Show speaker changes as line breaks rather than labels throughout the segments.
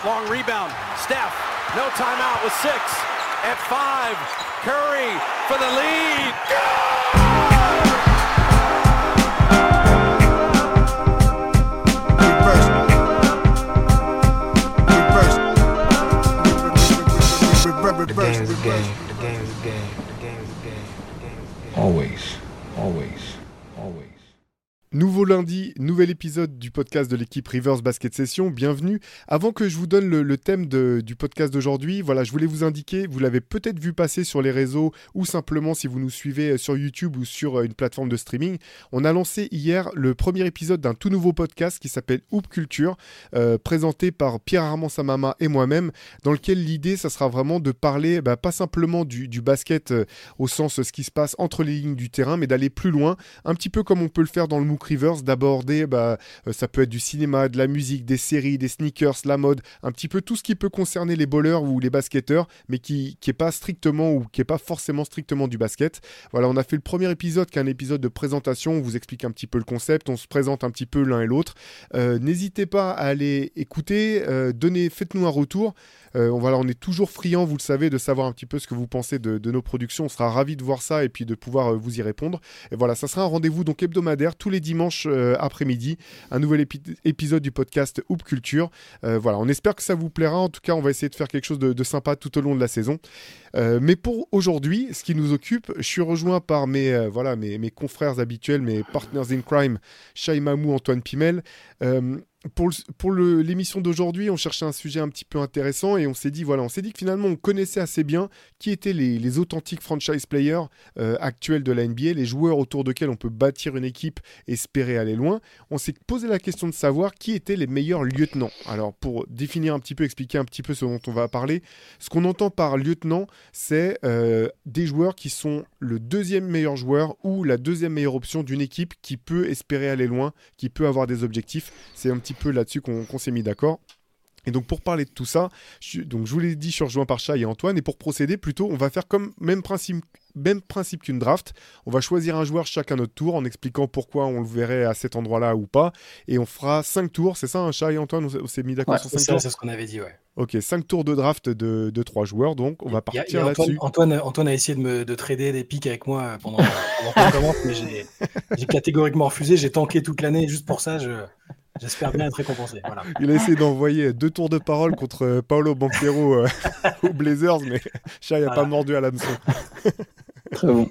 long rebound. Steph, no timeout with 6. At 5, Curry for the lead.
The game's a game. The game's a game. The game's a game. The game's a game. Always.
Nouveau lundi, nouvel épisode du podcast de l'équipe Rivers Basket Session, bienvenue. Avant que je vous donne le thème du podcast d'aujourd'hui, voilà, je voulais vous indiquer, vous l'avez peut-être vu passer sur les réseaux ou simplement si vous nous suivez sur YouTube ou sur une plateforme de streaming, on a lancé hier le premier épisode d'un tout nouveau podcast qui s'appelle Hoop Culture, présenté par Pierre-Armand Samama et moi-même, dans lequel l'idée, ça sera vraiment de parler pas simplement du basket au sens ce qui se passe entre les lignes du terrain, mais d'aller plus loin, un petit peu comme on peut le faire dans le MOOC Rivers, d'aborder, ça peut être du cinéma, de la musique, des séries, des sneakers, la mode, un petit peu tout ce qui peut concerner les ballers ou les basketteurs, mais qui est pas strictement ou qui est pas forcément strictement du basket. Voilà, on a fait le premier épisode qui est un épisode de présentation, on vous explique un petit peu le concept, on se présente un petit peu l'un et l'autre. N'hésitez pas à aller écouter, faites-nous un retour. On est toujours friands, vous le savez, de savoir un petit peu ce que vous pensez de nos productions. On sera ravis de voir ça et puis de pouvoir vous y répondre. Et voilà, ça sera un rendez-vous donc hebdomadaire tous les dimanches après-midi. Un nouvel épisode du podcast Hoop Culture. Voilà, on espère que ça vous plaira. En tout cas, on va essayer de faire quelque chose de sympa tout au long de la saison. Mais pour aujourd'hui, ce qui nous occupe, je suis rejoint par mes confrères habituels, mes partners in crime, Shai Mamou, Antoine Pimel. Pour l'émission d'aujourd'hui, on cherchait un sujet un petit peu intéressant et on s'est dit que finalement on connaissait assez bien qui étaient les authentiques franchise players actuels de la NBA, les joueurs autour desquels on peut bâtir une équipe et espérer aller loin. On s'est posé la question de savoir qui étaient les meilleurs lieutenants. Alors pour définir un petit peu, expliquer un petit peu ce dont on va parler, ce qu'on entend par lieutenant, c'est des joueurs qui sont le deuxième meilleur joueur ou la deuxième meilleure option d'une équipe qui peut espérer aller loin, qui peut avoir des objectifs. C'est un petit peu là-dessus qu'on s'est mis d'accord. Et donc pour parler de tout ça, je vous l'ai dit, je suis rejoint par Shai et Antoine, et pour procéder plutôt, on va faire comme même principe qu'une draft. On va choisir un joueur chacun notre tour en expliquant pourquoi on le verrait à cet endroit-là ou pas, et on fera 5 tours, c'est ça hein, Shai et Antoine, on s'est mis d'accord sur 5 tours.
C'est ce qu'on avait dit, ouais.
Ok, 5 tours de draft de 3 joueurs, donc on va partir là-dessus.
Antoine a essayé de trader des pics avec moi pendant qu'on commence, mais j'ai catégoriquement refusé, j'ai tanké toute l'année juste pour ça, j'espère bien être récompensé. Voilà.
Il a essayé d'envoyer 2 tours de parole contre Paolo Banchero aux Blazers, mais Shai n'a pas mordu à l'hameçon.
Très bon.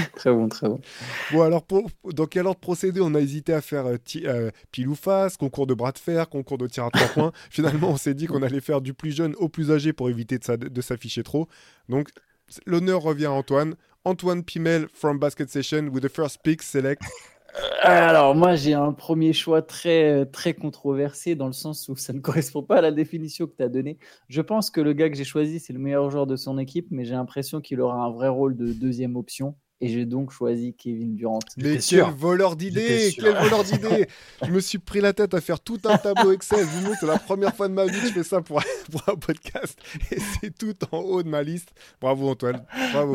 Bon, alors, dans quel ordre procéder? On a hésité à faire pile ou face, concours de bras de fer, concours de tir à 3 points. Finalement, on s'est dit qu'on allait faire du plus jeune au plus âgé pour éviter de s'afficher trop. Donc, l'honneur revient à Antoine. Antoine Pimel from Basket Session with the first pick, select.
Alors, moi, j'ai un premier choix très, très controversé dans le sens où ça ne correspond pas à la définition que tu as donnée. Je pense que le gars que j'ai choisi, c'est le meilleur joueur de son équipe, mais j'ai l'impression qu'il aura un vrai rôle de deuxième option. Et j'ai donc choisi Kevin Durant.
Mais quel voleur d'idées! Je me suis pris la tête à faire tout un tableau Excel. C'est la première fois de ma vie que je fais ça pour un podcast. Et c'est tout en haut de ma liste. Bravo Antoine, bravo.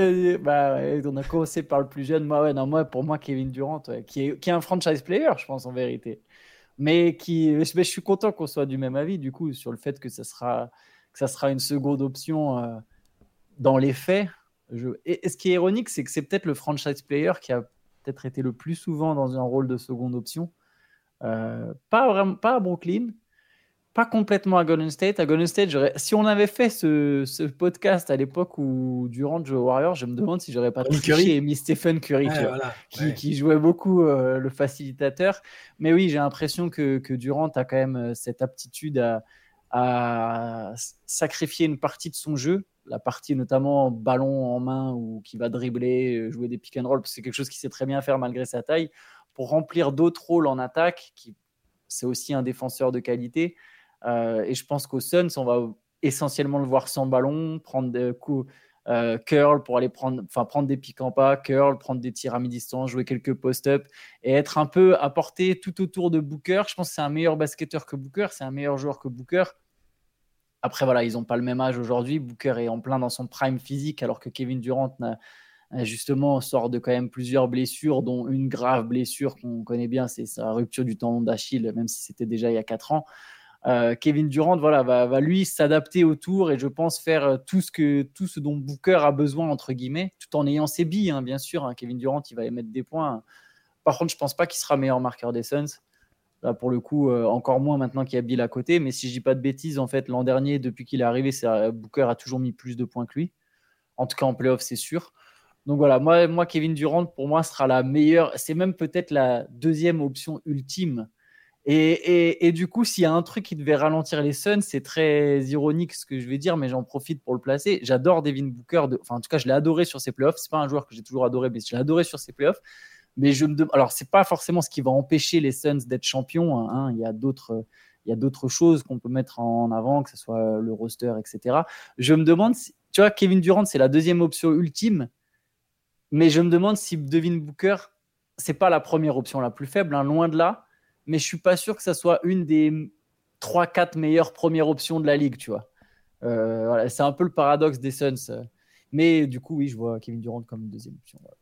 On a commencé par le plus jeune. Pour moi, Kevin Durant, qui est un franchise player, je pense, en vérité. Mais je suis content qu'on soit du même avis, du coup, sur le fait que ça sera une seconde option dans les faits. Et ce qui est ironique, c'est que c'est peut-être le franchise player qui a peut-être été le plus souvent dans un rôle de seconde option. Pas à Brooklyn, pas complètement à Golden State. À Golden State, si on avait fait ce podcast à l'époque où Durant jouait aux Warriors, je me demande si j'aurais pas triché et mis Stephen Curry, qui jouait beaucoup le facilitateur. Mais oui, j'ai l'impression que Durant a quand même cette aptitude à sacrifier une partie de son jeu, la partie notamment ballon en main ou qui va dribbler, jouer des pick and roll, parce que c'est quelque chose qu'il sait très bien faire malgré sa taille, pour remplir d'autres rôles en attaque, c'est aussi un défenseur de qualité. Et je pense qu'au Suns, on va essentiellement le voir sans ballon, prendre des coups, curl pour aller prendre des pick en pas, curl, prendre des tirs à mi-distance, jouer quelques post-up et être un peu à portée tout autour de Booker. Je pense que c'est un meilleur basketteur que Booker, c'est un meilleur joueur que Booker. Après, voilà, ils n'ont pas le même âge aujourd'hui. Booker est en plein dans son prime physique, alors que Kevin Durant justement sort de quand même plusieurs blessures, dont une grave blessure qu'on connaît bien, c'est sa rupture du tendon d'Achille, même si c'était déjà il y a 4 ans. Kevin Durant, voilà, va lui s'adapter autour et je pense faire tout ce dont Booker a besoin, entre guillemets, tout en ayant ses billes, hein, bien sûr. Hein. Kevin Durant, il va émettre des points. Par contre, je pense pas qu'il sera meilleur marqueur des Suns. Là, pour le coup, encore moins maintenant qu'il y a Bill à côté. Mais si je dis pas de bêtises, en fait, l'an dernier, depuis qu'il est arrivé, Booker a toujours mis plus de points que lui. En tout cas, en playoff, c'est sûr. Donc voilà, moi, Kevin Durant, pour moi, sera la meilleure. C'est même peut-être la deuxième option ultime. Et du coup, s'il y a un truc qui devait ralentir les Suns, c'est très ironique ce que je vais dire, mais j'en profite pour le placer. J'adore Devin Booker. Enfin, en tout cas, je l'ai adoré sur ses playoffs. C'est pas un joueur que j'ai toujours adoré, mais je l'ai adoré sur ses playoffs. Mais alors, c'est pas forcément ce qui va empêcher les Suns d'être champions. Hein. Il y a d'autres choses qu'on peut mettre en avant, que ce soit le roster, etc. Je me demande, tu vois, Kevin Durant, c'est la deuxième option ultime, mais je me demande si Devin Booker, c'est pas la première option la plus faible, hein, loin de là. Mais je suis pas sûr que ça soit une des 3-4 meilleures premières options de la ligue, tu vois. Voilà, c'est un peu le paradoxe des Suns. Mais du coup, oui, je vois Kevin Durant comme une deuxième option. Voilà.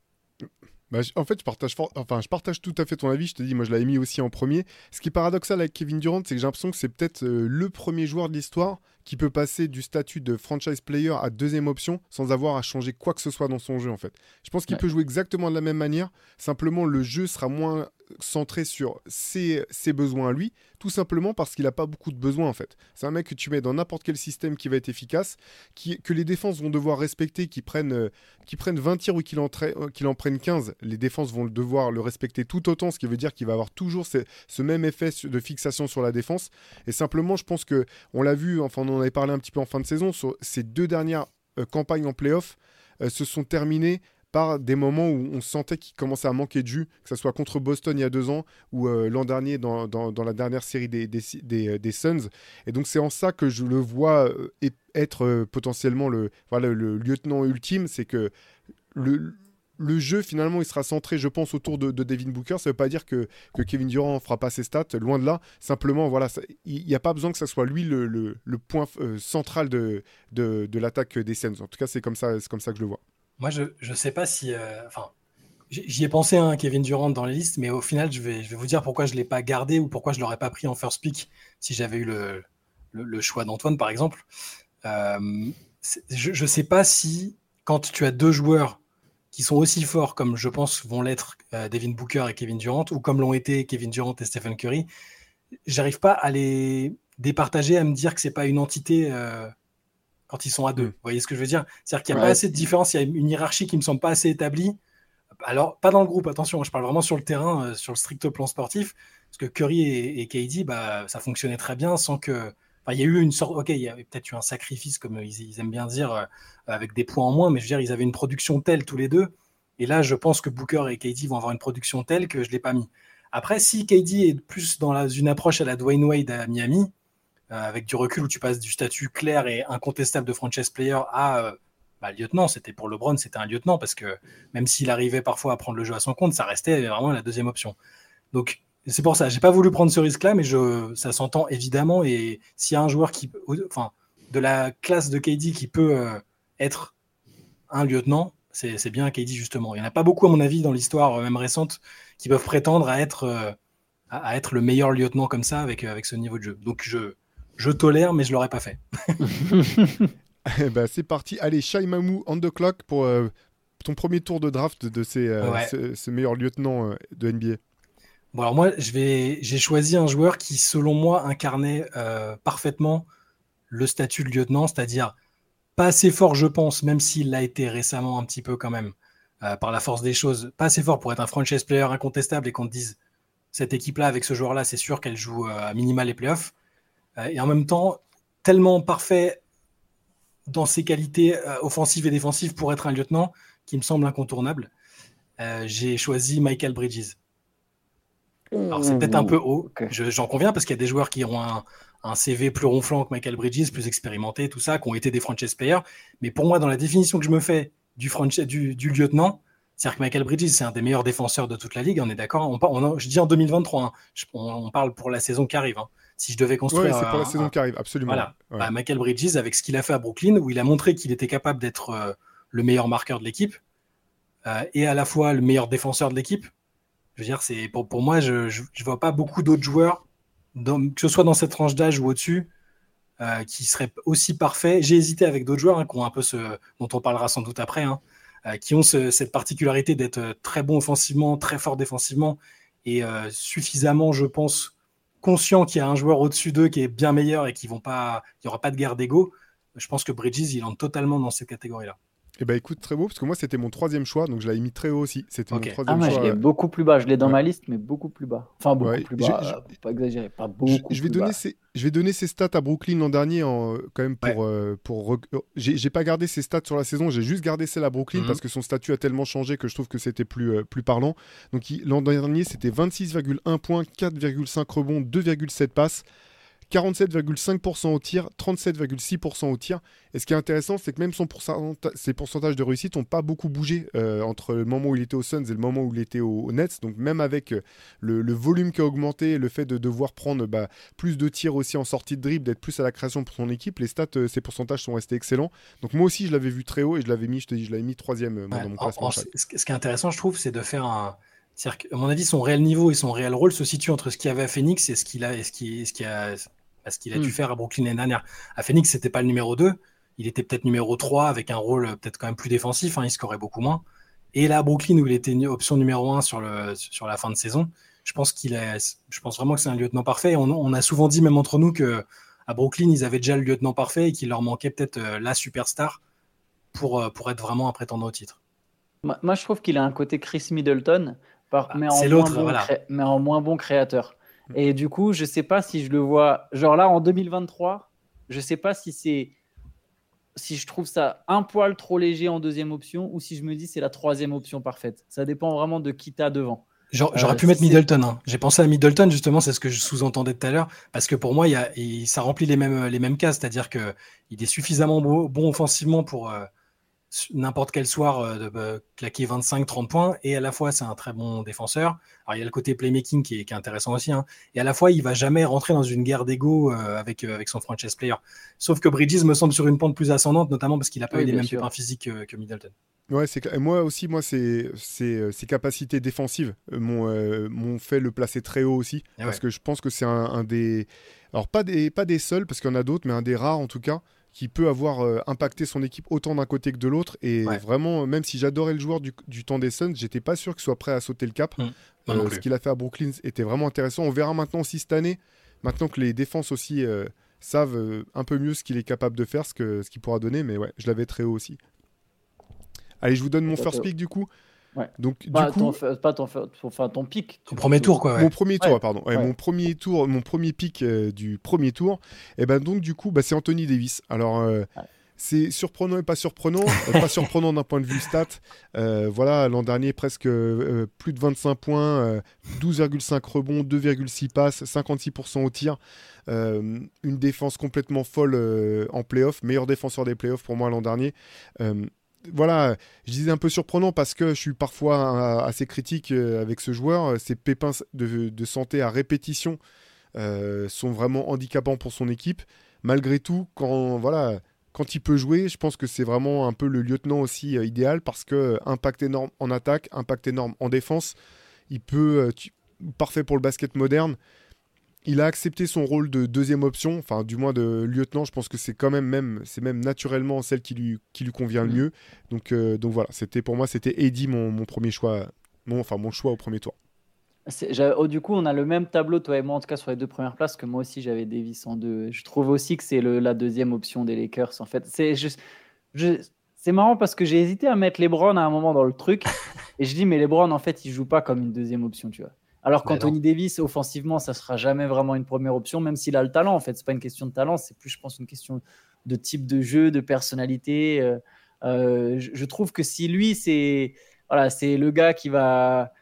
En fait, je partage tout à fait ton avis. Je te dis, moi, je l'avais mis aussi en premier. Ce qui est paradoxal avec Kevin Durant, c'est que j'ai l'impression que c'est peut-être le premier joueur de l'histoire qui peut passer du statut de franchise player à deuxième option sans avoir à changer quoi que ce soit dans son jeu, en fait. Je pense qu'il peut jouer exactement de la même manière. Simplement, le jeu sera moins centré sur ses besoins à lui, tout simplement parce qu'il n'a pas beaucoup de besoins, en fait. C'est un mec que tu mets dans n'importe quel système qui va être efficace, que les défenses vont devoir respecter, qui prennent 20 tirs ou qu'il en prenne 15, les défenses vont devoir le respecter tout autant, ce qui veut dire qu'il va avoir toujours ce même effet de fixation sur la défense. Et simplement, je pense qu'on l'a vu, enfin on en avait parlé un petit peu en fin de saison, sur ces 2 dernières campagnes en play-off se sont terminées par des moments où on sentait qu'il commençait à manquer de jus, que ce soit contre Boston il y a 2 ans ou l'an dernier dans la dernière série des Suns. Et donc c'est en ça que je le vois être potentiellement le lieutenant ultime, c'est que le jeu, finalement, il sera centré, je pense, autour de Devin Booker. Ça ne veut pas dire que Kevin Durant ne fera pas ses stats, loin de là. Simplement, voilà, il n'y a pas besoin que ça soit lui le point central de l'attaque des Suns. En tout cas, c'est comme ça que je le vois.
Moi, je ne sais pas si... j'y ai pensé, hein, Kevin Durant, dans les listes, mais au final, je vais vous dire pourquoi je ne l'ai pas gardé ou pourquoi je ne l'aurais pas pris en first pick si j'avais eu le choix d'Antoine, par exemple. Je ne sais pas si, quand tu as 2 joueurs qui sont aussi forts comme je pense vont l'être Devin Booker et Kevin Durant, ou comme l'ont été Kevin Durant et Stephen Curry, j'arrive pas à les départager, à me dire que c'est pas une entité quand ils sont à 2. Vous voyez ce que je veux dire ? C'est-à-dire qu'il n'y a pas assez de différence, il y a une hiérarchie qui me semble pas assez établie. Alors, pas dans le groupe, attention, je parle vraiment sur le terrain, sur le strict plan sportif, parce que Curry et KD, ça fonctionnait très bien sans que... Enfin, il y a eu une sorte... Ok, il y avait peut-être eu un sacrifice, comme ils aiment bien dire, avec des points en moins, mais je veux dire, ils avaient une production telle tous les deux, et là, je pense que Booker et KD vont avoir une production telle que je ne l'ai pas mis. Après, si KD est plus dans une approche à la Dwayne Wade à Miami, avec du recul où tu passes du statut clair et incontestable de franchise player à... lieutenant, c'était pour LeBron, c'était un lieutenant, parce que même s'il arrivait parfois à prendre le jeu à son compte, ça restait vraiment la deuxième option. Donc, c'est pour ça, j'ai pas voulu prendre ce risque-là, mais ça s'entend évidemment. Et s'il y a un joueur de la classe de KD qui peut être un lieutenant, c'est bien KD justement. Il n'y en a pas beaucoup, à mon avis, dans l'histoire même récente, qui peuvent prétendre à être le meilleur lieutenant comme ça avec ce niveau de jeu. Donc je tolère, mais je l'aurais pas fait.
C'est parti. Allez, Shai Mamou on the clock pour ton premier tour de draft de ce meilleur lieutenant de NBA.
Bon, alors moi, j'ai choisi un joueur qui, selon moi, incarnait parfaitement le statut de lieutenant, c'est-à-dire pas assez fort, je pense, même s'il l'a été récemment un petit peu quand même, par la force des choses, pas assez fort pour être un franchise player incontestable et qu'on te dise cette équipe-là, avec ce joueur-là, c'est sûr qu'elle joue à minima les playoffs. Et en même temps, tellement parfait dans ses qualités offensives et défensives pour être un lieutenant, qui me semble incontournable. J'ai choisi Michael Bridges. Alors c'est peut-être un peu haut, okay. J'en conviens, parce qu'il y a des joueurs qui ont un CV plus ronflant que Michael Bridges, plus expérimenté, tout ça, qui ont été des franchise players. Mais pour moi, dans la définition que je me fais du lieutenant, c'est-à-dire que Michael Bridges, c'est un des meilleurs défenseurs de toute la ligue, on est d'accord. Je dis en 2023, hein. On parle pour la saison qui arrive. Hein. Si je devais construire...
Oui, c'est pour la saison qui arrive, absolument.
Voilà. Ouais. Michael Bridges, avec ce qu'il a fait à Brooklyn, où il a montré qu'il était capable d'être le meilleur marqueur de l'équipe, et à la fois le meilleur défenseur de l'équipe. Je veux dire, pour moi, je vois pas beaucoup d'autres joueurs que ce soit dans cette tranche d'âge ou au-dessus, qui serait aussi parfait. J'ai hésité avec d'autres joueurs qui ont un peu dont on parlera sans doute après, qui ont cette particularité d'être très bons offensivement, très forts défensivement et suffisamment, je pense, conscient qu'il y a un joueur au-dessus d'eux qui est bien meilleur et qu'il n'y aura pas de guerre d'ego. Je pense que Bridges, il entre totalement dans cette catégorie-là.
Eh ben écoute, très beau, parce que moi c'était mon 3e choix, donc je l'avais mis très haut aussi. C'était mon 3e
moi,
choix.
Je l'ai beaucoup plus bas. Je l'ai dans ma liste, mais beaucoup plus bas. Enfin, beaucoup plus bas. Faut pas exagérer, pas beaucoup
je vais
plus bas.
Je vais donner ses stats à Brooklyn l'an dernier, quand même j'ai pas gardé ses stats sur la saison, j'ai juste gardé celle à Brooklyn parce que son statut a tellement changé que je trouve que c'était plus parlant. Donc l'an dernier, c'était 26,1 points, 4,5 rebonds, 2,7 passes. 47,5% au tir, 37,6% au tir. Et ce qui est intéressant, c'est que même ses pourcentages de réussite n'ont pas beaucoup bougé entre le moment où il était aux Suns et le moment où il était aux Nets. Donc même avec le volume qui a augmenté, le fait de devoir prendre plus de tirs aussi en sortie de dribble, d'être plus à la création pour son équipe, les stats, ses pourcentages sont restés excellents. Donc moi aussi, je l'avais vu très haut et je l'avais mis 3e dans mon classement.
Ce qui est intéressant, je trouve, c'est de faire un... C'est-à-dire qu'à mon avis, son réel niveau et son réel rôle se situent entre ce qu'il y avait à Phoenix et ce qu'il a dû faire à Brooklyn l'année dernière. À Phoenix, c'était pas le numéro 2. Il était peut-être numéro 3 avec un rôle peut-être quand même plus défensif. Il scorait beaucoup moins. Et là, à Brooklyn, où il était option numéro 1 sur la fin de saison, je pense vraiment que c'est un lieutenant parfait. On a souvent dit, même entre nous, qu'à Brooklyn, ils avaient déjà le lieutenant parfait et qu'il leur manquait peut-être la superstar pour être vraiment un prétendant au titre.
Moi, je trouve qu'il a un côté Chris Middleton, mais en moins bon créateur. Et du coup, je sais pas si je le vois, genre là en 2023, je sais pas si je trouve ça un poil trop léger en 2e option ou si je me dis c'est la 3e option parfaite. Ça dépend vraiment de qui t'as devant.
J'aurais pu mettre Middleton. J'ai pensé à Middleton, justement, c'est ce que je sous-entendais tout à l'heure, parce que pour moi, ça remplit les mêmes cases, c'est-à-dire qu'il est suffisamment bon offensivement pour n'importe quel soir claquer 25-30 points, et à la fois c'est un très bon défenseur. Alors il y a le côté playmaking qui est intéressant aussi, et à la fois il va jamais rentrer dans une guerre d'ego avec son franchise player. Sauf que Bridges me semble sur une pente plus ascendante, notamment parce qu'il n'a pas eu les mêmes pépins physiques que Middleton.
Ouais, moi, ses capacités défensives m'ont fait le placer très haut aussi, parce que je pense que c'est un des... Alors pas des seuls, parce qu'il y en a d'autres, mais un des rares en tout cas, qui peut avoir impacté son équipe autant d'un côté que de l'autre. Et vraiment, même si j'adorais le joueur du temps des Suns, j'étais pas sûr qu'il soit prêt à sauter le cap. Ce qu'il a fait à Brooklyn était vraiment intéressant. On verra maintenant aussi cette année, maintenant que les défenses aussi savent un peu mieux ce qu'il est capable de faire, ce qu'il pourra donner. Mais ouais, je l'avais très haut aussi. Allez, je vous donne mon first pick du coup.
Ouais.
Donc,
ton pick.
Ton premier tour, quoi. Ouais.
Mon premier tour, pardon. Ouais. Mon premier pick du premier tour. Et ben donc, du coup, c'est Anthony Davis. Alors, c'est surprenant et pas surprenant. Pas surprenant d'un point de vue stat. Voilà, l'an dernier, presque plus de 25 points, 12,5 rebonds, 2,6 passes, 56% au tir. Une défense complètement folle en playoff. Meilleur défenseur des playoffs pour moi l'an dernier. Voilà, je disais un peu surprenant parce que je suis parfois assez critique avec ce joueur. Ses pépins de santé à répétition sont vraiment handicapants pour son équipe. Malgré tout, quand il peut jouer, je pense que c'est vraiment un peu le lieutenant aussi idéal parce que impact énorme en attaque, impact énorme en défense. Il peut, parfait pour le basket moderne. Il a accepté son rôle de 2e option, enfin du moins de lieutenant. Je pense que c'est quand même naturellement celle qui lui convient le mieux. Donc voilà, pour moi c'était Eddie mon premier choix, mon choix au premier tour.
Du coup, on a le même tableau, toi et moi, en tout cas sur les 2 premières places, que moi aussi j'avais Davis en 2. Je trouve aussi que c'est la 2e option des Lakers. En fait, c'est marrant parce que j'ai hésité à mettre LeBron à un moment dans le truc, et je dis mais LeBron en fait il joue pas comme une 2e option, tu vois. Alors qu'Anthony Davis, offensivement, ça ne sera jamais vraiment une première option, même s'il a le talent. En fait, ce n'est pas une question de talent, c'est plus, je pense, une question de type de jeu, de personnalité. Je trouve que si lui, c'est le gars qui va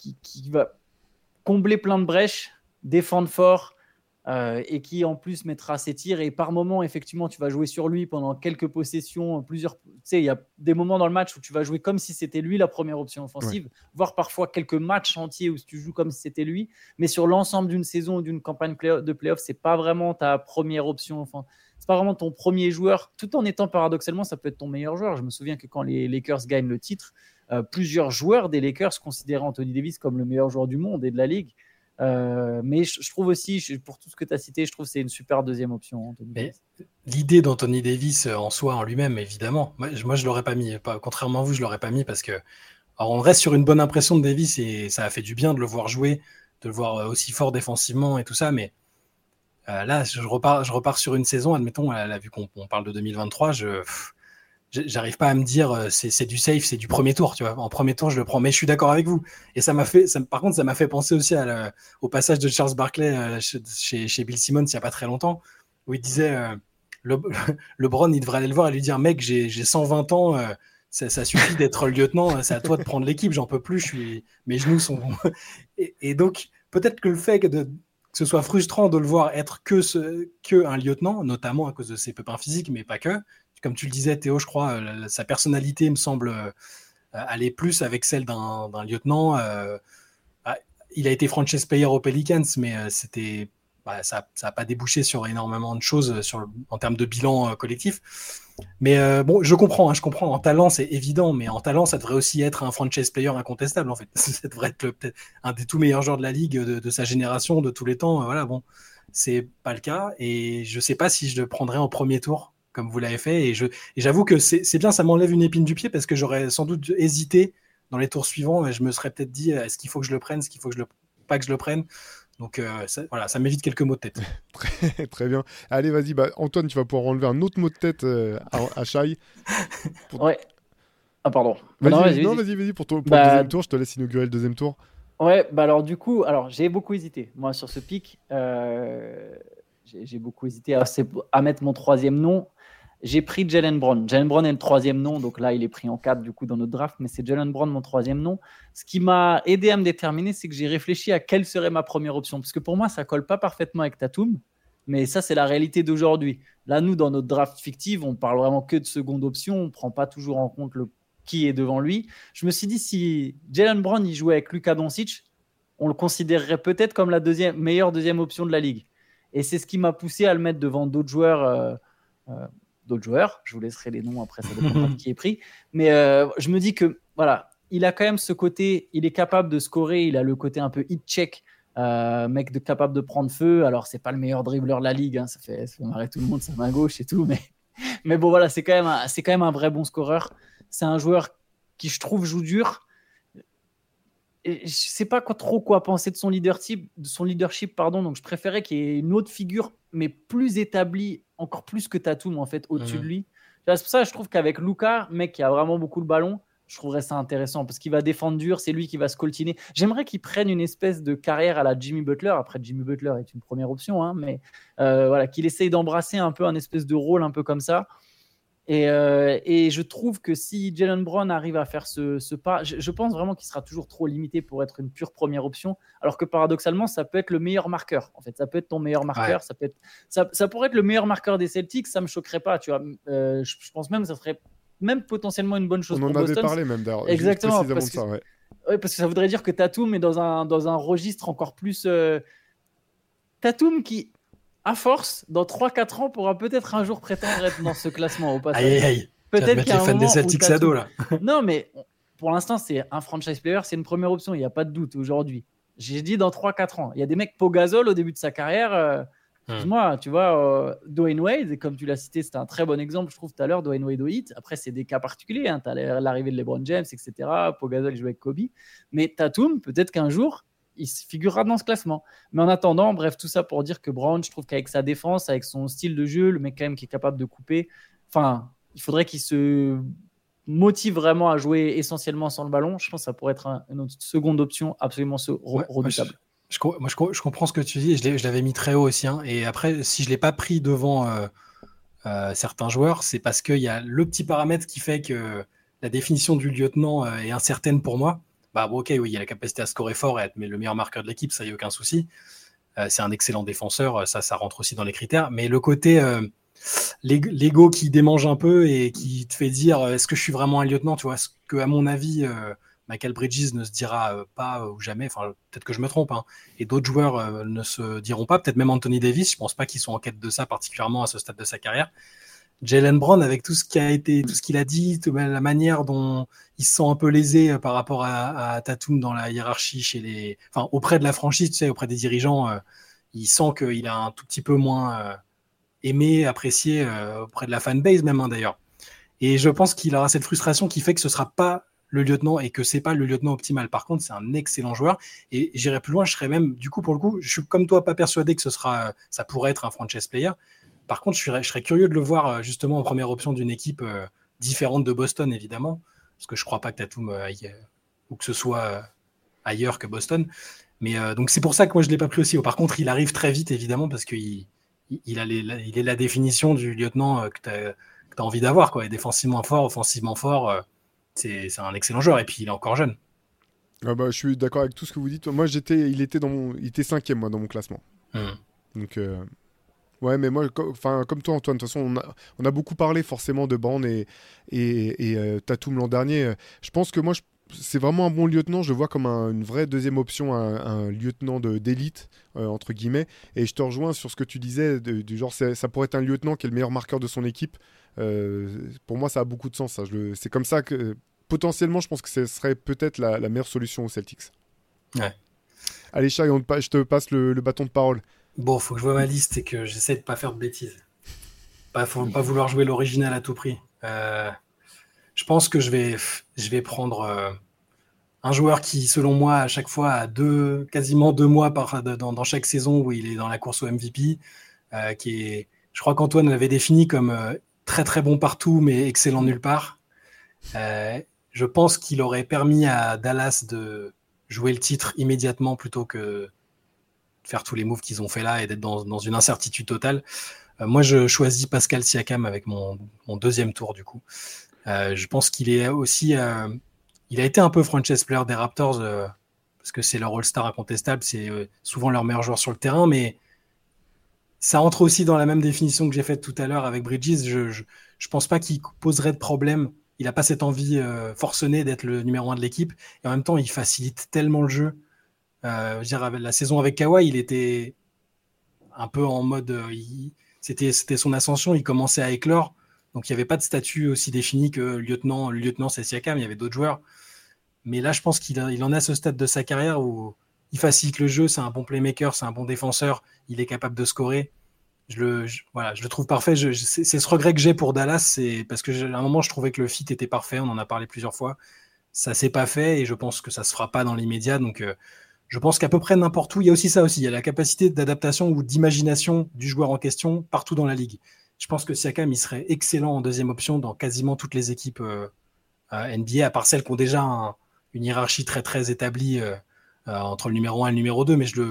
combler plein de brèches, défendre fort, et qui en plus mettra ses tirs, et par moment effectivement tu vas jouer sur lui pendant quelques possessions, tu sais, il y a des moments dans le match où tu vas jouer comme si c'était lui la première option offensive, voire parfois quelques matchs entiers où tu joues comme si c'était lui, mais sur l'ensemble d'une saison ou d'une campagne de playoff, c'est pas vraiment ta première option, c'est pas vraiment ton premier joueur, tout en étant paradoxalement ça peut être ton meilleur joueur. Je me souviens que quand les Lakers gagnent le titre, plusieurs joueurs des Lakers considéraient Anthony Davis comme le meilleur joueur du monde et de la ligue. Mais je trouve aussi, pour tout ce que tu as cité, je trouve que c'est une super deuxième option.
Mais l'idée d'Anthony Davis en soi, en lui-même, évidemment, moi je l'aurais pas mis. Contrairement à vous, je l'aurais pas mis parce que alors, on reste sur une bonne impression de Davis et ça a fait du bien de le voir jouer, de le voir aussi fort défensivement et tout ça. Mais là, je repars sur une saison. Admettons, là, vu qu'on parle de 2023, j'arrive pas à me dire c'est du safe, c'est du premier tour, tu vois. En premier tour, je le prends, mais je suis d'accord avec vous. Et par contre, ça m'a fait penser aussi au passage de Charles Barkley chez Bill Simmons il y a pas très longtemps, où il disait LeBron, il devrait aller le voir et lui dire mec, j'ai 120 ans, ça suffit d'être lieutenant, c'est à toi de prendre l'équipe, j'en peux plus, mes genoux sont et donc peut-être que le fait que ce soit frustrant de le voir être que un lieutenant, notamment à cause de ses pépins physiques, mais pas que. Comme tu le disais, Théo, je crois, sa personnalité me semble aller plus avec celle d'un lieutenant. Il a été franchise player aux Pelicans, mais ça n'a pas débouché sur énormément de choses en termes de bilan collectif. Mais bon, je comprends. En talent, c'est évident, mais en talent, ça devrait aussi être un franchise player incontestable, en fait. Ça devrait être peut-être un des tout meilleurs joueurs de la ligue, de sa génération, de tous les temps. Voilà, bon, c'est pas le cas. Et je sais pas si je le prendrais en premier tour, comme vous l'avez fait, et j'avoue que c'est bien, ça m'enlève une épine du pied parce que j'aurais sans doute hésité dans les tours suivants et je me serais peut-être dit est-ce qu'il faut que je le prenne, est-ce qu'il faut que pas que je le prenne, donc ça m'évite quelques mots de tête.
Très, très bien, allez vas-y, Antoine, tu vas pouvoir enlever un autre mot de tête à Shai.
Ouais. Ah pardon.
Vas-y pour le deuxième tour, je te laisse inaugurer le deuxième tour.
Ouais, alors du coup, j'ai beaucoup hésité moi sur ce pick. J'ai beaucoup hésité à mettre mon troisième nom. J'ai pris Jaylen Brown. Jaylen Brown est le troisième nom, donc là, il est pris en 4 du coup dans notre draft, mais c'est Jaylen Brown mon troisième nom. Ce qui m'a aidé à me déterminer, c'est que j'ai réfléchi à quelle serait ma première option, parce que pour moi, ça colle pas parfaitement avec Tatum, mais ça, c'est la réalité d'aujourd'hui. Là, nous, dans notre draft fictive, on parle vraiment que de seconde option, on prend pas toujours en compte qui est devant lui. Je me suis dit, si Jaylen Brown il jouait avec Luka Doncic, on le considérerait peut-être comme la meilleure deuxième option de la ligue. Et c'est ce qui m'a poussé à le mettre devant d'autres joueurs. Je vous laisserai les noms après, ça dépendra de qui est pris. Mais je me dis que voilà, il a quand même ce côté, il est capable de scorer, il a le côté un peu hit check, mec capable de prendre feu. Alors c'est pas le meilleur dribbleur de la ligue, hein, ça fait marrer tout le monde, sa main gauche et tout, mais bon voilà, c'est quand même un vrai bon scoreur. C'est un joueur qui je trouve joue dur. Et je sais pas trop quoi penser de son leadership, donc je préférais qu'il y ait une autre figure, mais plus établie, encore plus que Tatum en fait, au-dessus de lui. C'est pour ça que je trouve qu'avec Luka, mec qui a vraiment beaucoup le ballon, je trouverais ça intéressant parce qu'il va défendre dur, c'est lui qui va se coltiner. J'aimerais qu'il prenne une espèce de carrière à la Jimmy Butler. Après, Jimmy Butler est une première option, hein, mais voilà, qu'il essaye d'embrasser un peu un espèce de rôle un peu comme ça. Et je trouve que si Jaylen Brown arrive à faire ce pas, je pense vraiment qu'il sera toujours trop limité pour être une pure première option, alors que paradoxalement, ça peut être le meilleur marqueur. En fait, ça peut être ton meilleur marqueur, ouais. Ça pourrait être le meilleur marqueur des Celtics, ça me choquerait pas, tu vois. Je pense même que ça serait même potentiellement une bonne chose pour Boston.
On en avait parlé même d'ailleurs.
Exactement,
parce que
ça voudrait dire que Tatum est dans un registre encore plus Tatum qui, à force, dans 3-4 ans, pourra peut-être un jour prétendre être dans ce classement au passage.
Aïe. Peut-être qu'il y a les fans des Celtics ado là.
Non, mais pour l'instant, c'est un franchise player, c'est une première option, il n'y a pas de doute aujourd'hui. J'ai dit dans 3-4 ans. Il y a des mecs, Pau Gasol, au début de sa carrière, excuse-moi, tu vois, Dwayne Wade, et comme tu l'as cité, c'était un très bon exemple, je trouve, tout à l'heure, Dwayne Wade au Heat. Après, c'est des cas particuliers, hein. Tu as l'arrivée de LeBron James, etc. Pau Gasol, il joue avec Kobe. Mais Tatum, peut-être qu'un jour, il se figurera dans ce classement. Mais en attendant, bref, tout ça pour dire que Brown, je trouve qu'avec sa défense, avec son style de jeu, le mec quand même qui est capable de couper, enfin, il faudrait qu'il se motive vraiment à jouer essentiellement sans le ballon. Je pense que ça pourrait être une autre seconde option absolument redoutable.
Moi, je comprends ce que tu dis. Je l'avais mis très haut aussi. Hein. Et après, si je ne l'ai pas pris devant certains joueurs, c'est parce qu'il y a le petit paramètre qui fait que la définition du lieutenant est incertaine pour moi. Ok, oui, il a la capacité à scorer fort et à être le meilleur marqueur de l'équipe, ça, il n'y a aucun souci. C'est un excellent défenseur, ça rentre aussi dans les critères. Mais le côté l'ego qui démange un peu et qui te fait dire est-ce que je suis vraiment un lieutenant, tu vois, ce que, à mon avis, Michael Bridges ne se dira pas ou jamais, enfin, peut-être que je me trompe, hein, et d'autres joueurs ne se diront pas, peut-être même Anthony Davis, je ne pense pas qu'ils sont en quête de ça particulièrement à ce stade de sa carrière. Jaylen Brown, avec tout ce qu'il a dit, la manière dont il se sent un peu lésé par rapport à Tatum dans la hiérarchie auprès de la franchise, tu sais, auprès des dirigeants, il sent qu'il a un tout petit peu moins aimé, apprécié auprès de la fanbase même, hein, d'ailleurs. Et je pense qu'il aura cette frustration qui fait que ce sera pas le lieutenant et que c'est pas le lieutenant optimal. Par contre, c'est un excellent joueur et j'irai plus loin. Je serais même, du coup, pour le coup, je suis comme toi pas persuadé que ça pourrait être un franchise player. Par contre, je serais curieux de le voir justement en première option d'une équipe différente de Boston, évidemment, parce que je crois pas que Tatum aille, ou que ce soit ailleurs que Boston. Mais donc c'est pour ça que moi je l'ai pas pris aussi. Par contre, il arrive très vite, évidemment, parce qu'il est la définition du lieutenant que tu as envie d'avoir, quoi. Défensivement fort, offensivement fort, c'est un excellent joueur et puis il est encore jeune.
Ah bah, je suis d'accord avec tout ce que vous dites. Moi, il était 5e moi, dans mon classement. Donc, ouais, mais moi, comme toi, Antoine, de toute façon, on a beaucoup parlé forcément de Brown et Tatum l'an dernier. Je pense que moi, c'est vraiment un bon lieutenant. Je le vois comme une vraie deuxième option, un lieutenant d'élite, entre guillemets. Et je te rejoins sur ce que tu disais, du genre, ça pourrait être un lieutenant qui est le meilleur marqueur de son équipe. Pour moi, ça a beaucoup de sens. Ça. C'est comme ça que, potentiellement, je pense que ce serait peut-être la meilleure solution aux Celtics.
Ouais.
Allez, Shai, je te passe le bâton de parole.
Bon, faut que je vois ma liste et que j'essaie de pas faire de bêtises. Faut pas vouloir jouer l'original à tout prix. Je pense que je vais prendre un joueur qui, selon moi, à chaque fois a quasiment 2 mois dans chaque saison où il est dans la course au MVP, je crois qu'Antoine l'avait défini comme très très bon partout mais excellent nulle part. Je pense qu'il aurait permis à Dallas de jouer le titre immédiatement plutôt que de faire tous les moves qu'ils ont fait là et d'être dans une incertitude totale. Moi, je choisis Pascal Siakam avec mon deuxième tour, du coup. Je pense qu'il est aussi... il a été un peu franchise player des Raptors parce que c'est leur All-Star incontestable, c'est souvent leur meilleur joueur sur le terrain, mais ça entre aussi dans la même définition que j'ai faite tout à l'heure avec Bridges. Je pense pas qu'il poserait de problème. Il n'a pas cette envie forcenée d'être le numéro 1 de l'équipe. Et en même temps, il facilite tellement le jeu. Je veux dire, la saison avec Kawhi, il était un peu en mode... c'était son ascension, il commençait à éclore. Donc, il n'y avait pas de statut aussi défini que le lieutenant, c'est Siakam. Il y avait d'autres joueurs. Mais là, je pense qu'il en est à ce stade de sa carrière où il facilite le jeu. C'est un bon playmaker, c'est un bon défenseur. Il est capable de scorer. Je le trouve parfait. C'est ce regret que j'ai pour Dallas. C'est parce que à un moment, je trouvais que le fit était parfait. On en a parlé plusieurs fois. Ça ne s'est pas fait et je pense que ça ne se fera pas dans l'immédiat. Donc, je pense qu'à peu près n'importe où, il y a aussi ça aussi. Il y a la capacité d'adaptation ou d'imagination du joueur en question partout dans la ligue. Je pense que Siakam, il serait excellent en deuxième option dans quasiment toutes les équipes NBA, à part celles qui ont déjà une hiérarchie très très établie entre le numéro 1 et le numéro 2. Mais je